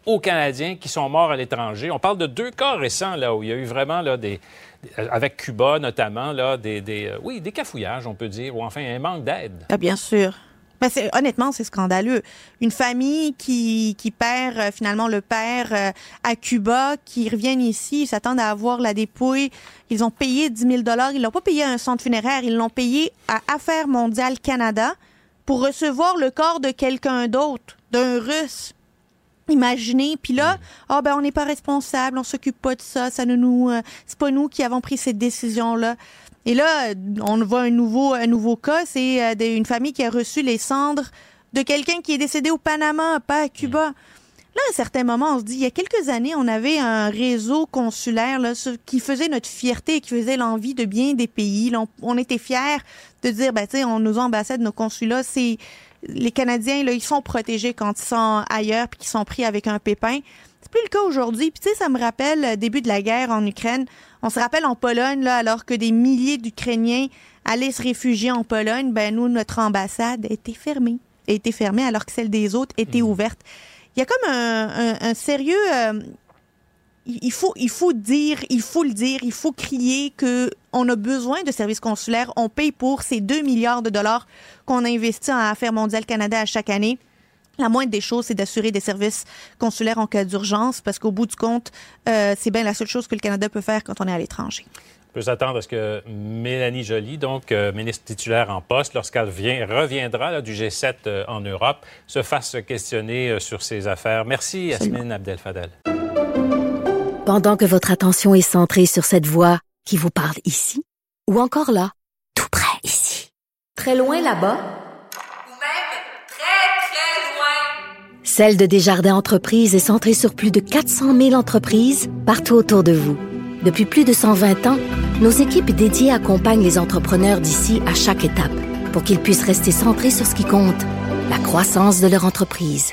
aux Canadiens qui sont morts à l'étranger. On parle de deux cas récents là, où il y a eu vraiment là, des, avec Cuba notamment, là, des, des, euh, oui, des cafouillages, on peut dire, ou enfin un manque d'aide. Ah, bien sûr. Ben c'est, honnêtement, c'est scandaleux. Une famille qui, qui perd euh, finalement le père euh, à Cuba, qui reviennent ici, ils s'attendent à avoir la dépouille. Ils ont payé dix mille dollars. Ils l'ont pas payé à un centre funéraire, ils l'ont payé à Affaires mondiales Canada pour recevoir le corps de quelqu'un d'autre, d'un Russe. Imaginez, puis là, ah oh, ben on n'est pas responsable, on s'occupe pas de ça, ça ne nous, euh, c'est pas nous qui avons pris cette décision-là. Et là, on voit un nouveau, un nouveau cas, c'est euh, une famille qui a reçu les cendres de quelqu'un qui est décédé au Panama, pas à Cuba. Là, à un certain moment, on se dit, il y a quelques années, on avait un réseau consulaire là, qui faisait notre fierté, qui faisait l'envie de bien des pays. Là, on, on était fiers de dire, ben tu sais, on nos ambassades, nos consulats, c'est les Canadiens, là, ils sont protégés quand ils sont ailleurs puis qu'ils sont pris avec un pépin. C'est plus le cas aujourd'hui. Puis tu sais, ça me rappelle le début de la guerre en Ukraine. On se rappelle en Pologne, là, alors que des milliers d'Ukrainiens allaient se réfugier en Pologne, ben nous, notre ambassade était fermée. était fermée alors que celle des autres était mmh. ouverte. Il y a comme un, un, un sérieux... Euh, il faut, il faut dire, il faut le dire, il faut crier que on a besoin de services consulaires. On paye pour ces deux milliards de dollars qu'on investit en Affaires mondiales Canada à chaque année. La moindre des choses, c'est d'assurer des services consulaires en cas d'urgence, parce qu'au bout du compte, euh, c'est bien la seule chose que le Canada peut faire quand on est à l'étranger. On peut s'attendre à ce que Mélanie Joly, donc euh, ministre titulaire en poste, lorsqu'elle vient, reviendra là, du G sept euh, en Europe, se fasse questionner euh, sur ses affaires. Merci, Yasmine Abdel-Fadel. Pendant que votre attention est centrée sur cette voix qui vous parle ici, ou encore là, tout près ici, très loin là-bas, ou même très, très loin, Celle de Desjardins Entreprises est centrée sur plus de quatre cent mille entreprises partout autour de vous. Depuis plus de cent vingt ans, nos équipes dédiées accompagnent les entrepreneurs d'ici à chaque étape pour qu'ils puissent rester centrés sur ce qui compte, la croissance de leur entreprise.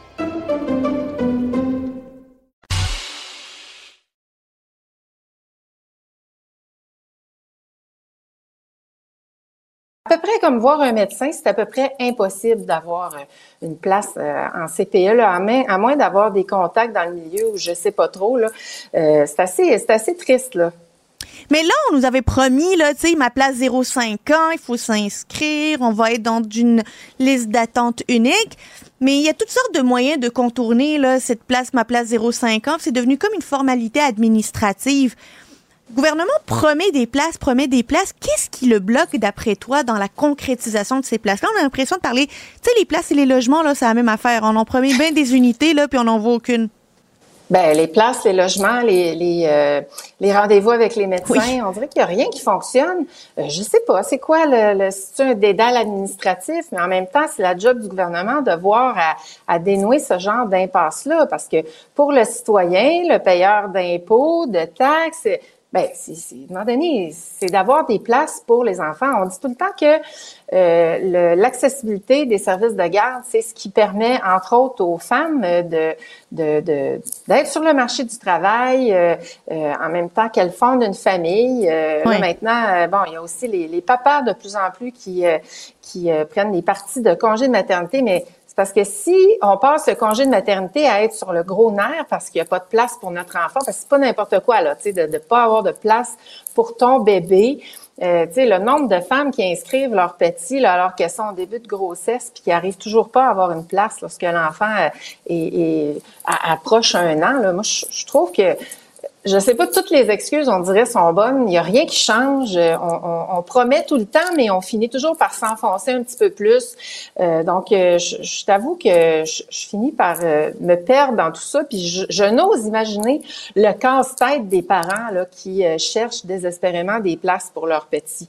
À peu près comme voir un médecin, c'est à peu près impossible d'avoir une place euh, en C P E, là, à, main, à moins d'avoir des contacts dans le milieu où je sais pas trop. Là, euh, c'est assez, c'est assez triste, là. Mais là, on nous avait promis, là, tu sais, ma place zéro cinq ans, il faut s'inscrire, on va être dans une liste d'attente unique. Mais il y a toutes sortes de moyens de contourner, là, cette place, ma place zéro cinq ans. C'est devenu comme une formalité administrative. Le gouvernement promet des places, promet des places. Qu'est-ce qui le bloque, d'après toi, dans la concrétisation de ces places-là? On a l'impression de parler, tu sais, les places et les logements, là, c'est la même affaire. On en promet bien des unités, là, puis on n'en voit aucune. Ben, les places, les logements, les les, euh, les rendez-vous avec les médecins, oui. On dirait qu'il n'y a rien qui fonctionne. Euh, je sais pas, c'est quoi le, le c'est un dédale administratif, mais en même temps, c'est la job du gouvernement de voir à, à dénouer ce genre d'impasse-là, parce que pour le citoyen, le payeur d'impôts, de taxes, ben, c'est, c'est, à un moment donné, c'est d'avoir des places pour les enfants. On dit tout le temps que euh, le, l'accessibilité des services de garde, c'est ce qui permet, entre autres, aux femmes de, de, de d'être sur le marché du travail euh, euh, en même temps qu'elles fondent une famille. Euh, oui. Là, maintenant, euh, bon, il y a aussi les, les papas de plus en plus qui, euh, qui euh, prennent des parties de congé de maternité, mais c'est parce que si on passe ce congé de maternité à être sur le gros nerf parce qu'il n'y a pas de place pour notre enfant, parce que c'est pas n'importe quoi, là, tu sais, de ne pas avoir de place pour ton bébé. Euh, tu sais, le nombre de femmes qui inscrivent leur petit là, alors qu'elles sont au début de grossesse puis qui arrivent toujours pas à avoir une place lorsque l'enfant euh, est, est, à, approche un an. Là. Moi, je, je trouve que je sais pas, toutes les excuses, on dirait, sont bonnes. Il y a rien qui change. On, on, on promet tout le temps, mais on finit toujours par s'enfoncer un petit peu plus. Euh, donc, euh, je, je t'avoue que je, je finis par euh, me perdre dans tout ça. Puis, je, je n'ose imaginer le casse-tête des parents là qui euh, cherchent désespérément des places pour leurs petits.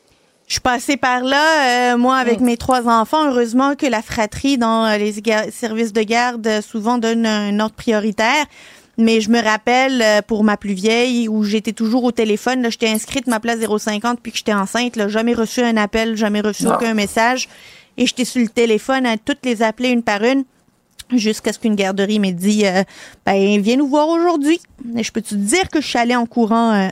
Je suis passée par là, euh, moi, avec mmh. mes trois enfants. Heureusement que la fratrie dans les ga- services de garde souvent donne un ordre prioritaire. Mais je me rappelle, pour ma plus vieille, où j'étais toujours au téléphone, là, j'étais inscrite ma place zéro cinquante puis que j'étais enceinte, là, jamais reçu un appel, jamais reçu non. aucun message. Et j'étais sur le téléphone à toutes les appeler une par une. jusqu'à ce qu'une garderie m'ait dit euh, ben viens nous voir aujourd'hui. Et je peux te dire que je suis allée en courant. Euh...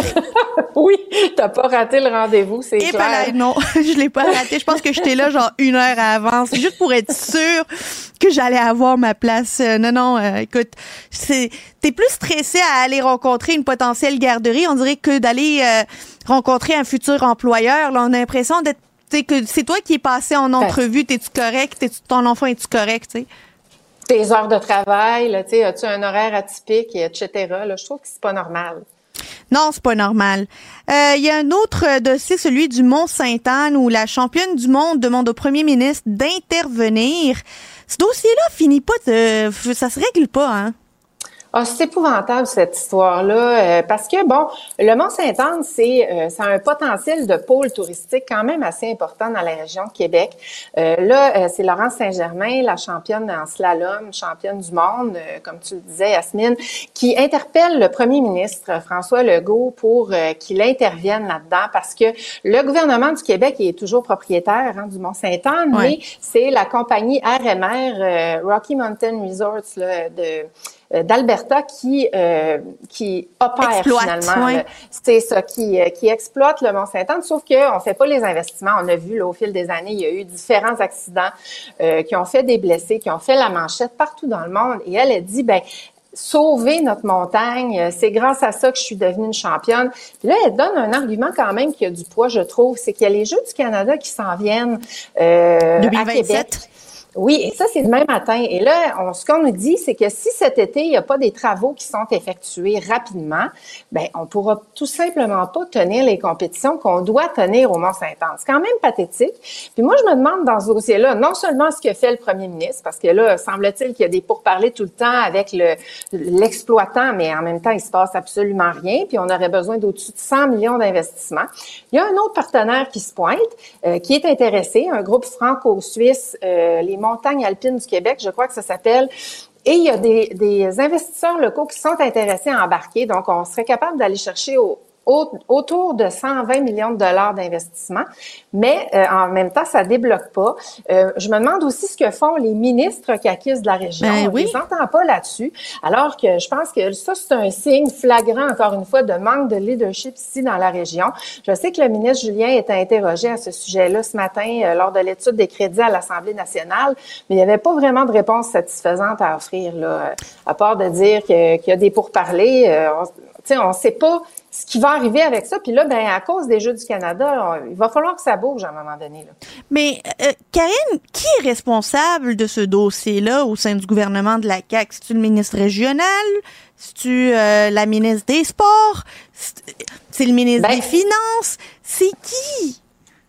Oui, t'as pas raté le rendez-vous, c'est Et clair. Là, non, je l'ai pas raté. Je pense que j'étais là genre une heure à avance, juste pour être sûre que j'allais avoir ma place. Euh, non, non, euh, écoute, c'est t'es plus stressé à aller rencontrer une potentielle garderie, on dirait, que d'aller euh, rencontrer un futur employeur. Là, on a l'impression d'être, tu sais, que c'est toi qui es passé en entrevue. T'es-tu correct? T'es-tu, ton enfant est-tu correct? Tu sais? Tes heures de travail, là, tu sais, as-tu un horaire atypique, et cetera. Là, je trouve que c'est pas normal. Non, c'est pas normal. Il euh, y a un autre dossier, celui du Mont-Sainte-Anne, où la championne du monde demande au premier ministre d'intervenir. Ce dossier-là finit pas de... Ça se règle pas, hein? Ah, c'est épouvantable cette histoire-là, euh, parce que bon, le Mont-Sainte-Anne, c'est euh, ça a un potentiel de pôle touristique quand même assez important dans la région de Québec. Euh, là, euh, c'est Laurence Saint-Germain, la championne en slalom, championne du monde, euh, comme tu le disais, Yasmine, qui interpelle le premier ministre François Legault pour euh, qu'il intervienne là-dedans, parce que le gouvernement du Québec est toujours propriétaire hein, du Mont-Sainte-Anne, ouais. mais c'est la compagnie R M R, euh, Rocky Mountain Resorts, là, de d'Alberta qui euh, qui opère exploite, finalement, ouais. c'est ça, qui qui exploite le Mont-Sainte-Anne, sauf que on fait pas les investissements. On a vu là au fil des années, il y a eu différents accidents euh, qui ont fait des blessés, qui ont fait la manchette partout dans le monde. Et elle a dit, ben sauver notre montagne, c'est grâce à ça que je suis devenue une championne. Puis là, elle donne un argument quand même qui a du poids, je trouve, c'est qu'il y a les Jeux du Canada qui s'en viennent euh, à Québec. Oui, et ça, c'est demain matin. Et là, on, ce qu'on nous dit, c'est que si cet été, il n'y a pas des travaux qui sont effectués rapidement, ben on pourra tout simplement pas tenir les compétitions qu'on doit tenir au Mont-Sainte-Anne. C'est quand même pathétique. Puis moi, je me demande dans ce dossier-là, non seulement ce que fait le premier ministre, parce que là, semble-t-il qu'il y a des pourparlers tout le temps avec le l'exploitant, mais en même temps, il se passe absolument rien. Puis on aurait besoin d'au-dessus de cent millions d'investissements. Il y a un autre partenaire qui se pointe, euh, qui est intéressé, un groupe franco-suisse, euh, les Montagnes alpines du Québec, je crois que ça s'appelle. Et il y a des, des investisseurs locaux qui sont intéressés à embarquer. Donc, on serait capable d'aller chercher au, au, autour de cent vingt millions de dollars d'investissement. Mais euh, en même temps, ça débloque pas. Euh, je me demande aussi ce que font les ministres caquistes de la région. Ben, on oui. les entend pas là-dessus. Alors que je pense que ça, c'est un signe flagrant, encore une fois, de manque de leadership ici dans la région. Je sais que le ministre Julien était interrogé à ce sujet-là ce matin euh, lors de l'étude des crédits à l'Assemblée nationale, mais il n'y avait pas vraiment de réponse satisfaisante à offrir, là, à part de dire que, qu'il y a des pourparlers. Euh, on ne sait pas ce qui va arriver avec ça. Puis là, ben à cause des Jeux du Canada, on, il va falloir que ça bouge à un moment donné. Là. Mais, euh, Karine, qui est responsable de ce dossier-là au sein du gouvernement de la C A Q? C'est-tu le ministre régional? C'est-tu euh, la ministre des Sports? C'est, c'est le ministre ben, des Finances? C'est qui?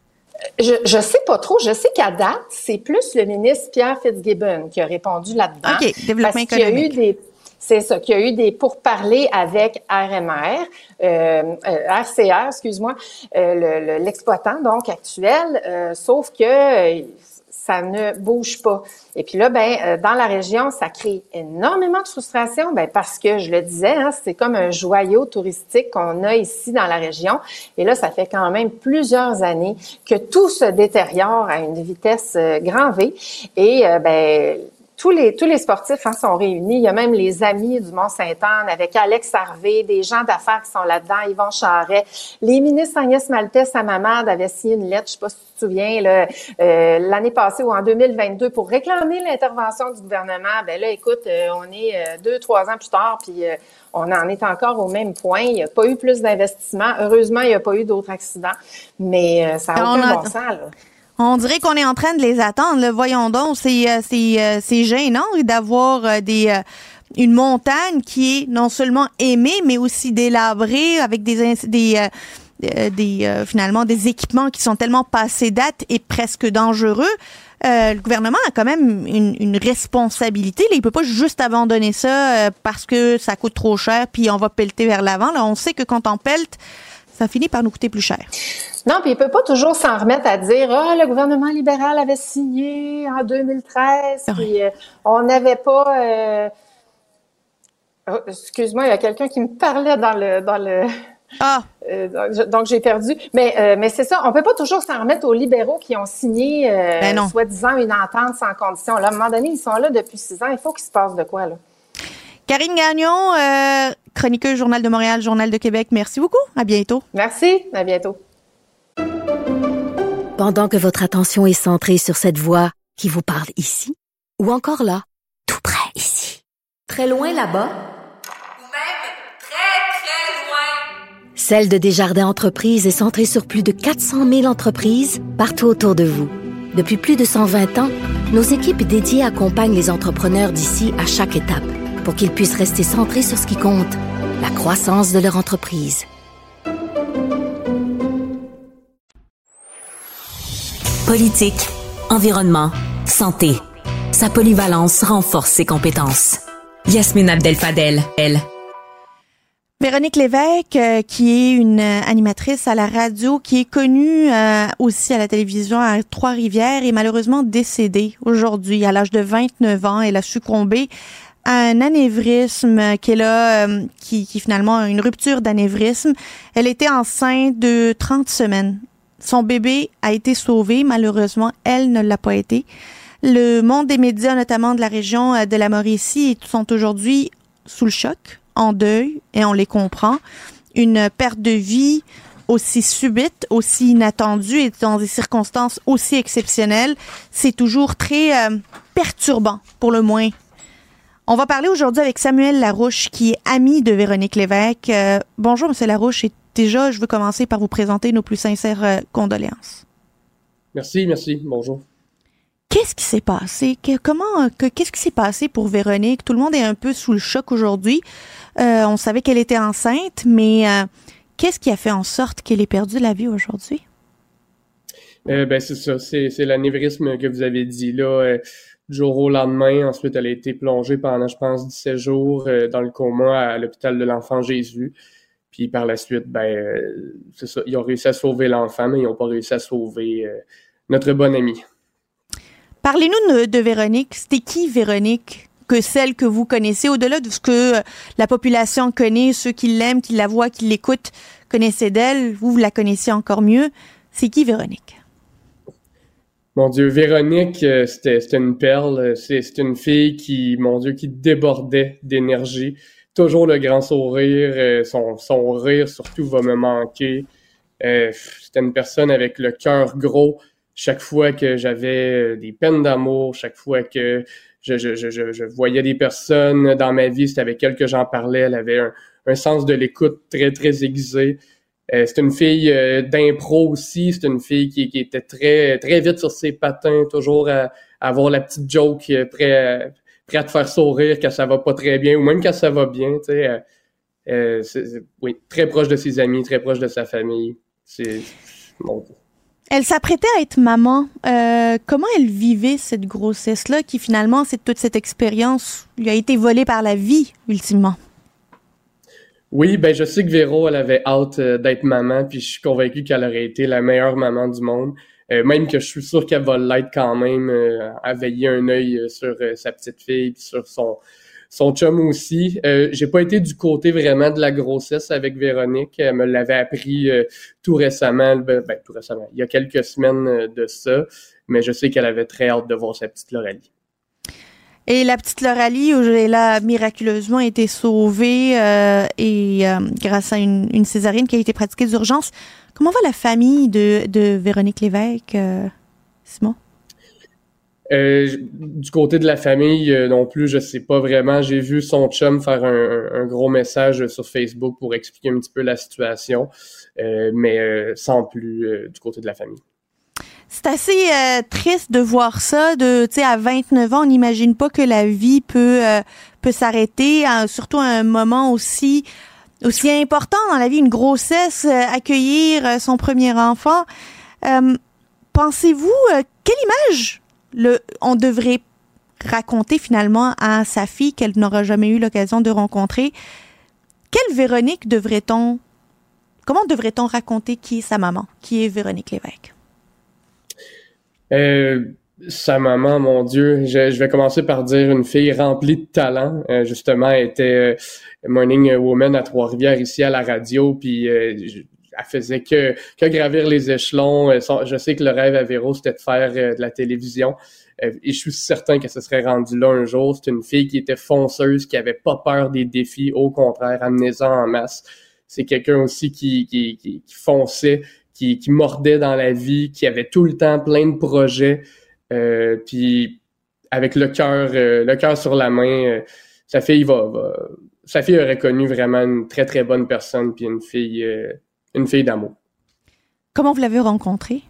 Je, je sais pas trop. Je sais qu'à date, c'est plus le ministre Pierre Fitzgibbon qui a répondu là-dedans. OK, développement parce qu'il économique. Y a eu des C'est ça, qu'il y a eu des pourparlers avec R M R, euh, R C R, excuse-moi, euh, le, le, l'exploitant donc actuel, euh, sauf que euh, ça ne bouge pas. Et puis là, ben euh, dans la région, ça crée énormément de frustration, ben parce que je le disais, hein, c'est comme un joyau touristique qu'on a ici dans la région. Et là, ça fait quand même plusieurs années que tout se détériore à une vitesse euh, grand V. Et euh, ben Tous les tous les sportifs hein, sont réunis. Il y a même les amis du Mont-Sainte-Anne avec Alex Harvey, des gens d'affaires qui sont là-dedans, Yvon Charret. Les ministres Agnès Maltais-Samamad avaient signé une lettre, je sais pas si tu te souviens, là, euh, l'année passée ou en deux mille vingt-deux pour réclamer l'intervention du gouvernement. Ben là, écoute, euh, on est euh, deux, trois ans plus tard, puis euh, on en est encore au même point. Il n'y a pas eu plus d'investissement. Heureusement, il n'y a pas eu d'autres accidents, mais euh, ça n'a aucun a... bon sens, là. On dirait qu'on est en train de les attendre. Là. Voyons donc, c'est, c'est, c'est gênant d'avoir des, une montagne qui est non seulement aimée, mais aussi délabrée avec des, des, des finalement des équipements qui sont tellement passés date et presque dangereux. Euh, le gouvernement a quand même une, une responsabilité. Là, il peut pas juste abandonner ça euh, parce que ça coûte trop cher puis on va pelleter vers l'avant. Là, on sait que quand on pelte, ça finit par nous coûter plus cher. Non, puis il peut pas toujours s'en remettre à dire « Ah, oh, le gouvernement libéral avait signé en deux mille treize, oui. puis euh, on n'avait pas... Euh... » oh, excuse-moi, il y a quelqu'un qui me parlait dans le dans le Ah! Euh, donc, donc, j'ai perdu. Mais, euh, mais c'est ça, on peut pas toujours s'en remettre aux libéraux qui ont signé, euh, ben soi-disant, une entente sans condition. Là, à un moment donné, ils sont là depuis six ans. Il faut qu'il se passe de quoi, là? Karine Gagnon, euh, chroniqueuse Journal de Montréal, Journal de Québec, merci beaucoup. À bientôt. Merci. À bientôt. Pendant que votre attention est centrée sur cette voix qui vous parle ici, ou encore là, tout près ici, très loin là-bas, Ou même très, très loin. Celle de Desjardins Entreprises est centrée sur plus de quatre cent mille entreprises partout autour de vous. Depuis plus de cent vingt ans, nos équipes dédiées accompagnent les entrepreneurs d'ici à chaque étape pour qu'ils puissent rester centrés sur ce qui compte, la croissance de leur entreprise. Politique, environnement, santé. Sa polyvalence renforce ses compétences. Yasmine Abdel-Fadel, elle. Véronique Lévesque, euh, qui est une euh, animatrice à la radio, qui est connue euh, aussi à la télévision à Trois-Rivières, est malheureusement décédée aujourd'hui à l'âge de vingt-neuf ans. Elle a succombé à un anévrisme qu'elle a, euh, qui, qui finalement a une rupture d'anévrisme. Elle était enceinte de trente semaines. Son bébé a été sauvé. Malheureusement, elle ne l'a pas été. Le monde des médias, notamment de la région de la Mauricie, sont aujourd'hui sous le choc, en deuil, et on les comprend. Une perte de vie aussi subite, aussi inattendue et dans des circonstances aussi exceptionnelles, c'est toujours très euh, perturbant, pour le moins. On va parler aujourd'hui avec Samuel Larouche, qui est ami de Véronique Lévesque. Euh, bonjour, M. Larouche. Et déjà, je veux commencer par vous présenter nos plus sincères euh, condoléances. Merci, merci. Bonjour. Qu'est-ce qui s'est passé? Que, comment, que, qu'est-ce qui s'est passé pour Véronique? Tout le monde est un peu sous le choc aujourd'hui. Euh, on savait qu'elle était enceinte, mais euh, qu'est-ce qui a fait en sorte qu'elle ait perdu la vie aujourd'hui? Euh, ben c'est ça, c'est, c'est l'anévrisme que vous avez dit là. Euh, du jour au lendemain, ensuite elle a été plongée pendant, je pense, dix-sept jours euh, dans le coma à l'hôpital de l'Enfant Jésus. Puis par la suite, ben euh, c'est ça, ils ont réussi à sauver l'enfant, mais ils n'ont pas réussi à sauver euh, notre bonne amie. Parlez-nous de, de Véronique. C'était qui Véronique? Que celle que vous connaissez, au-delà de ce que la population connaît, ceux qui l'aiment, qui la voient, qui l'écoutent, connaissaient d'elle, vous, vous la connaissiez encore mieux. C'est qui Véronique? Mon Dieu, Véronique, euh, c'était, c'était une perle. C'est, c'est une fille qui, mon Dieu, qui débordait d'énergie. Toujours le grand sourire. Euh, son, son rire, surtout, va me manquer. Euh, c'était une personne avec le cœur gros. Chaque fois que j'avais des peines d'amour, chaque fois que je, je, je, je voyais des personnes dans ma vie, c'était avec elle que j'en parlais. Elle avait un, un sens de l'écoute très, très aiguisé. Euh, c'est une fille euh, d'impro aussi. C'est une fille qui, qui était très, très vite sur ses patins, toujours à, à avoir la petite joke, euh, prêt, à, prêt à te faire sourire quand ça va pas très bien ou même quand ça va bien. Tu sais, euh, euh, c'est, c'est, oui, très proche de ses amis, très proche de sa famille. C'est bon. Elle s'apprêtait à être maman. Euh, comment elle vivait cette grossesse-là qui, finalement, c'est toute cette expérience lui a été volée par la vie, ultimement? Oui, ben je sais que Véro, elle avait hâte euh, d'être maman, puis je suis convaincu qu'elle aurait été la meilleure maman du monde. Euh, même que je suis sûr qu'elle va l'être quand même, euh, à veiller un œil sur euh, sa petite fille, puis sur son son chum aussi. Euh, j'ai pas été du côté vraiment de la grossesse avec Véronique. Elle me l'avait appris euh, tout récemment, ben, ben tout récemment, il y a quelques semaines euh, de ça, mais je sais qu'elle avait très hâte de voir sa petite Loralie. Et la petite Loralie, elle a miraculeusement été sauvée euh, et euh, grâce à une, une césarienne qui a été pratiquée d'urgence. Comment va la famille de, de Véronique Lévesque, euh, Simon? Euh, du côté de la famille euh, non plus, je sais pas vraiment. J'ai vu son chum faire un, un, un gros message sur Facebook pour expliquer un petit peu la situation, euh, mais euh, sans plus euh, du côté de la famille. C'est assez euh, triste de voir ça. De, tu sais, à vingt-neuf ans, on n'imagine pas que la vie peut euh, peut s'arrêter, hein, surtout à un moment aussi aussi important dans la vie, une grossesse, euh, accueillir euh, son premier enfant. Euh, pensez-vous euh, quelle image le on devrait raconter finalement à sa fille qu'elle n'aura jamais eu l'occasion de rencontrer? Quelle Véronique devrait-on comment devrait-on raconter qui est sa maman, qui est Véronique Lévesque? Euh, Sa maman, mon Dieu, je, je vais commencer par dire une fille remplie de talent. Euh, justement, elle était euh, Morning Woman à Trois-Rivières ici à la radio, puis euh, je, elle faisait que, que gravir les échelons. Je sais que le rêve à Véro, c'était de faire euh, de la télévision. Euh, et je suis certain que ce serait rendu là un jour. C'est une fille qui était fonceuse, qui avait pas peur des défis. Au contraire, amenez-en en masse. C'est quelqu'un aussi qui, qui, qui, qui fonçait, qui, qui mordait dans la vie, qui avait tout le temps plein de projets. Euh, puis avec le cœur euh, le cœur sur la main, euh, sa fille va, va sa fille aurait connu vraiment une très très bonne personne, puis une fille euh, une fille d'amour. Comment vous l'avez rencontrée?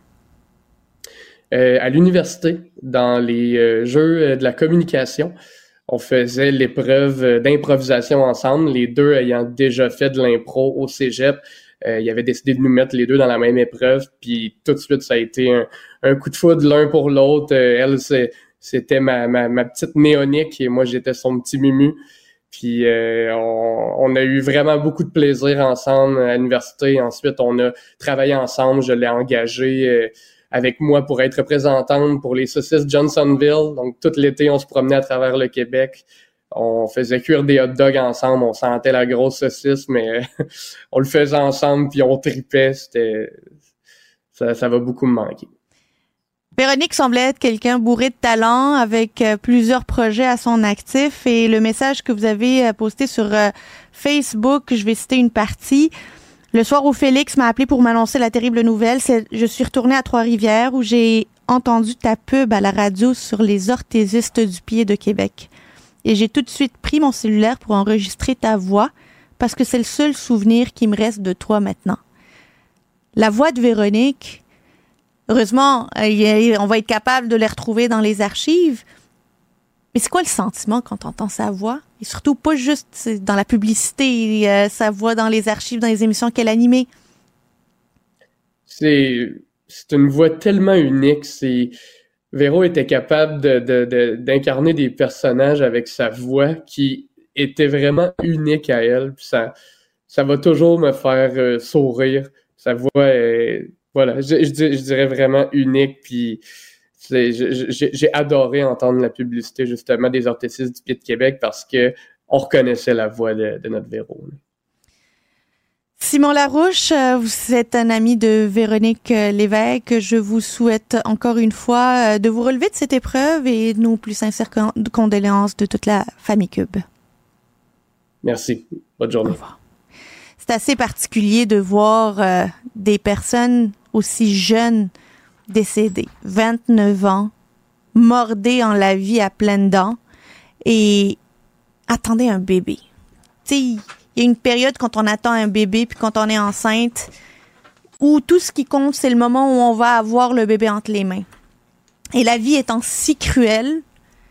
Euh, à l'université, dans les euh, jeux de la communication. On faisait l'épreuve d'improvisation ensemble, les deux ayant déjà fait de l'impro au cégep. Euh, il avait décidé de nous mettre les deux dans la même épreuve, puis tout de suite, ça a été un, un coup de foudre l'un pour l'autre. Euh, elle, c'est, c'était ma, ma, ma petite néonique et moi, j'étais son petit mumu. Puis euh, on, on a eu vraiment beaucoup de plaisir ensemble à l'université. Ensuite, on a travaillé ensemble. Je l'ai engagée euh, avec moi pour être représentante pour les saucisses Johnsonville. Donc, tout l'été, on se promenait à travers le Québec. On faisait cuire des hot dogs ensemble. On sentait la grosse saucisse, mais on le faisait ensemble, puis on tripait. C'était, ça, ça va beaucoup me manquer. Véronique semblait être quelqu'un bourré de talent, avec euh, plusieurs projets à son actif. Et le message que vous avez euh, posté sur euh, Facebook, je vais citer une partie. Le soir où Félix m'a appelé pour m'annoncer la terrible nouvelle, c'est, je suis retournée à Trois-Rivières où j'ai entendu ta pub à la radio sur les orthésistes du pied de Québec. Et j'ai tout de suite pris mon cellulaire pour enregistrer ta voix parce que c'est le seul souvenir qui me reste de toi maintenant. La voix de Véronique, heureusement, on va être capable de les retrouver dans les archives. Mais c'est quoi le sentiment quand on entend sa voix? Et surtout, pas juste dans la publicité, euh, sa voix dans les archives, dans les émissions qu'elle animait. C'est, c'est une voix tellement unique. C'est, Véro était capable de, de, de, d'incarner des personnages avec sa voix qui était vraiment unique à elle. Puis ça, ça va toujours me faire euh, sourire. Sa voix est, voilà, je, je, je dirais vraiment unique. Puis c'est, j'ai, j'ai adoré entendre la publicité justement des orthésistes du pied de Québec parce que on reconnaissait la voix de, de notre Véro. Simon Larouche, vous êtes un ami de Véronique Lévesque. Je vous souhaite encore une fois de vous relever de cette épreuve et nos plus sincères condoléances de toute la famille Cube. Merci. Bonne journée. Au revoir. C'est assez particulier de voir euh, des personnes aussi jeunes décédées, vingt-neuf ans, mordées en la vie à pleines dents et attendaient un bébé. Tu sais, il y a une période quand on attend un bébé puis quand on est enceinte où tout ce qui compte, c'est le moment où on va avoir le bébé entre les mains. Et la vie étant si cruelle,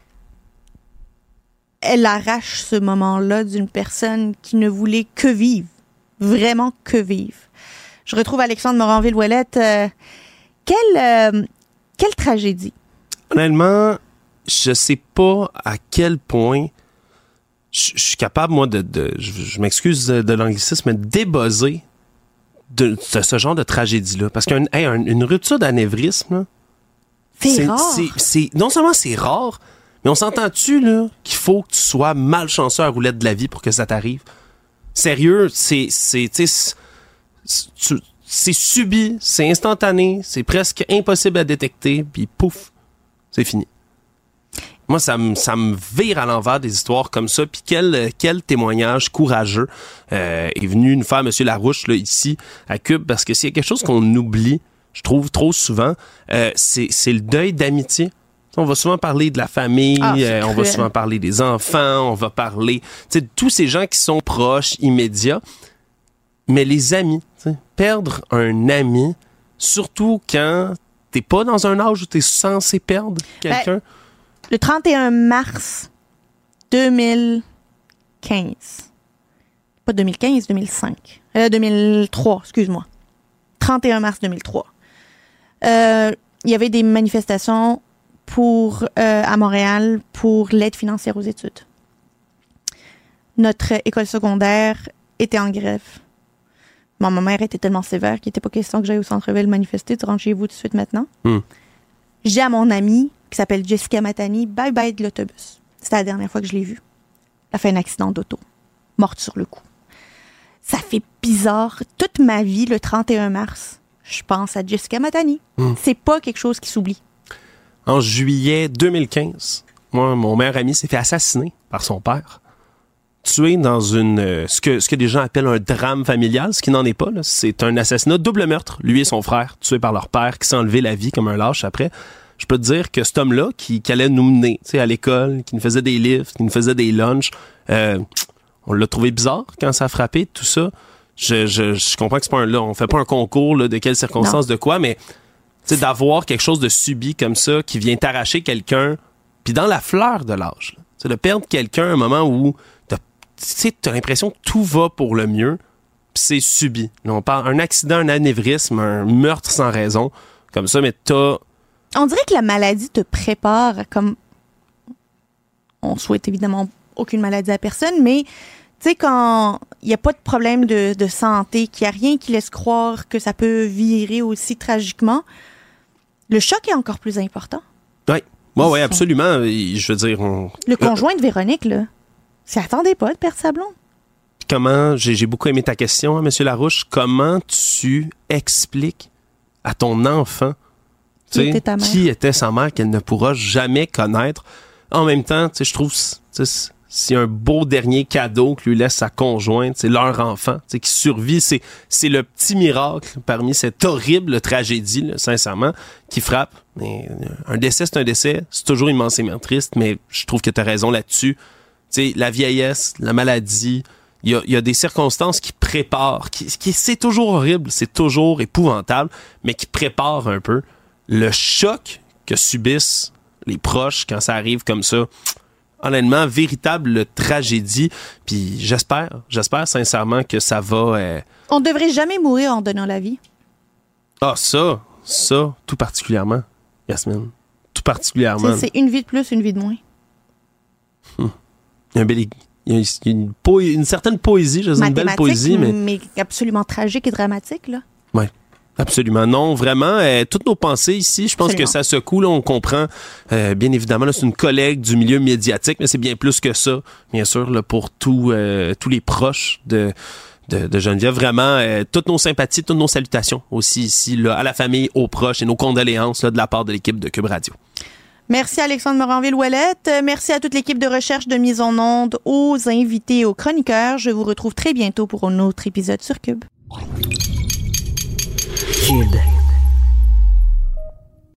elle arrache ce moment-là d'une personne qui ne voulait que vivre. Vraiment que vivre. Je retrouve Alexandre Moranville-Ouellette. Euh, quelle, euh, quelle tragédie. Honnêtement, je sais pas à quel point je, je suis capable, moi, de, de je, je m'excuse de, de l'anglicisme, mais de débuzzer de, de ce genre de tragédie-là. Parce qu'une hey, un, une rupture d'anévrisme, là, c'est, c'est rare. C'est, c'est, non seulement c'est rare, mais on s'entend-tu là, qu'il faut que tu sois malchanceux à la roulette de la vie pour que ça t'arrive? Sérieux, c'est, c'est, c'est, c'est, c'est subi, c'est instantané, c'est presque impossible à détecter, puis pouf, c'est fini. Moi, ça me, ça me vire à l'envers des histoires comme ça. Puis quel, quel témoignage courageux euh, est venu nous faire M. Larouche là, ici à Cube, parce que s'il y a quelque chose qu'on oublie, je trouve trop souvent, euh, c'est, c'est le deuil d'amitié. On va souvent parler de la famille, ah, euh, on va souvent parler des enfants, on va parler de tous ces gens qui sont proches, immédiats. Mais les amis, perdre un ami, surtout quand t'es pas dans un âge où t'es censé perdre quelqu'un. Ben, le trente et un mars deux mille quinze. Pas deux mille quinze, deux mille cinq. Euh, deux mille trois, excuse-moi. trente et un mars deux mille trois. Euh, il y avait des manifestations pour, euh, à Montréal pour l'aide financière aux études. Notre école secondaire était en grève. Bon, ma mère était tellement sévère qu'il n'était pas question que j'aille au centre-ville manifester. Tu rentres chez vous tout de suite maintenant. Mm. Je dis à mon amie, qui s'appelle Jessica Matani, bye bye de l'autobus. C'était la dernière fois que je l'ai vue. Elle a fait un accident d'auto. Morte sur le coup. Ça fait bizarre. Toute ma vie, le trente et un mars, je pense à Jessica Matani. Mm. C'est pas quelque chose qui s'oublie. En juillet deux mille quinze, moi, mon meilleur ami s'est fait assassiner par son père. Tué dans une euh, ce que ce que des gens appellent un drame familial, ce qui n'en est pas. Là. C'est un assassinat double meurtre. Lui et son frère, tués par leur père, qui s'est enlevé la vie comme un lâche après. Je peux te dire que cet homme-là, qui, qui allait nous mener à l'école, qui nous faisait des livres, qui nous faisait des lunchs, euh, on l'a trouvé bizarre quand ça a frappé, tout ça. Je, je, je comprends que c'est pas un là, on fait pas un concours là, de quelles circonstances, non. de quoi, mais d'avoir quelque chose de subi comme ça, qui vient t'arracher quelqu'un, puis dans la fleur de l'âge, là, de perdre quelqu'un à un moment où tu as l'impression que tout va pour le mieux, puis c'est subi. Là, on parle un accident, un anévrisme, un meurtre sans raison, comme ça, mais t'as... On dirait que la maladie te prépare, comme... On souhaite évidemment aucune maladie à personne, mais tu sais, quand il n'y a pas de problème de, de santé, qu'il n'y a rien qui laisse croire que ça peut virer aussi tragiquement, le choc est encore plus important. Oui, oui, ouais, absolument. Je veux dire... On... Le conjoint de Véronique, là, s'y attendait pas de perdre sa blonde. Comment, j'ai, j'ai beaucoup aimé ta question, hein, M. Larouche, comment tu expliques à ton enfant qui était, ta mère. qui était sa mère qu'elle ne pourra jamais connaître? En même temps, je trouve que c'est un beau dernier cadeau que lui laisse sa conjointe, c'est leur enfant qui survit. C'est, c'est le petit miracle parmi cette horrible tragédie, là, sincèrement, qui frappe. Mais un décès, c'est un décès. C'est toujours immensément triste, mais je trouve que tu as raison là-dessus. T'sais, la vieillesse, la maladie, il y a, y a des circonstances qui préparent, qui, qui c'est toujours horrible, c'est toujours épouvantable, mais qui préparent un peu le choc que subissent les proches quand ça arrive comme ça. Honnêtement, véritable tragédie. Puis j'espère, j'espère sincèrement que ça va... Euh... On ne devrait jamais mourir en donnant la vie. Ah, ça, ça, tout particulièrement, Yasmine. Tout particulièrement. T'sais, c'est une vie de plus, une vie de moins. Hum. Il y a, un bel, il y a une, po- une certaine poésie, je veux dire, une belle poésie. Mais... mais absolument tragique et dramatique, là. Oui, absolument. Non, vraiment, euh, toutes nos pensées ici, je pense absolument. que ça secoue, là, on comprend. Euh, bien évidemment, là, c'est une collègue du milieu médiatique, mais c'est bien plus que ça, bien sûr, là, pour tout, euh, tous les proches de... De, de Geneviève, vraiment, euh, toutes nos sympathies, toutes nos salutations aussi ici, là, à la famille, aux proches et nos condoléances là, de la part de l'équipe de Cube Radio. Merci Alexandre Moranville-Ouellette. Merci à toute l'équipe de recherche de mise en onde, aux invités et aux chroniqueurs. Je vous retrouve très bientôt pour un autre épisode sur Cube. Cube.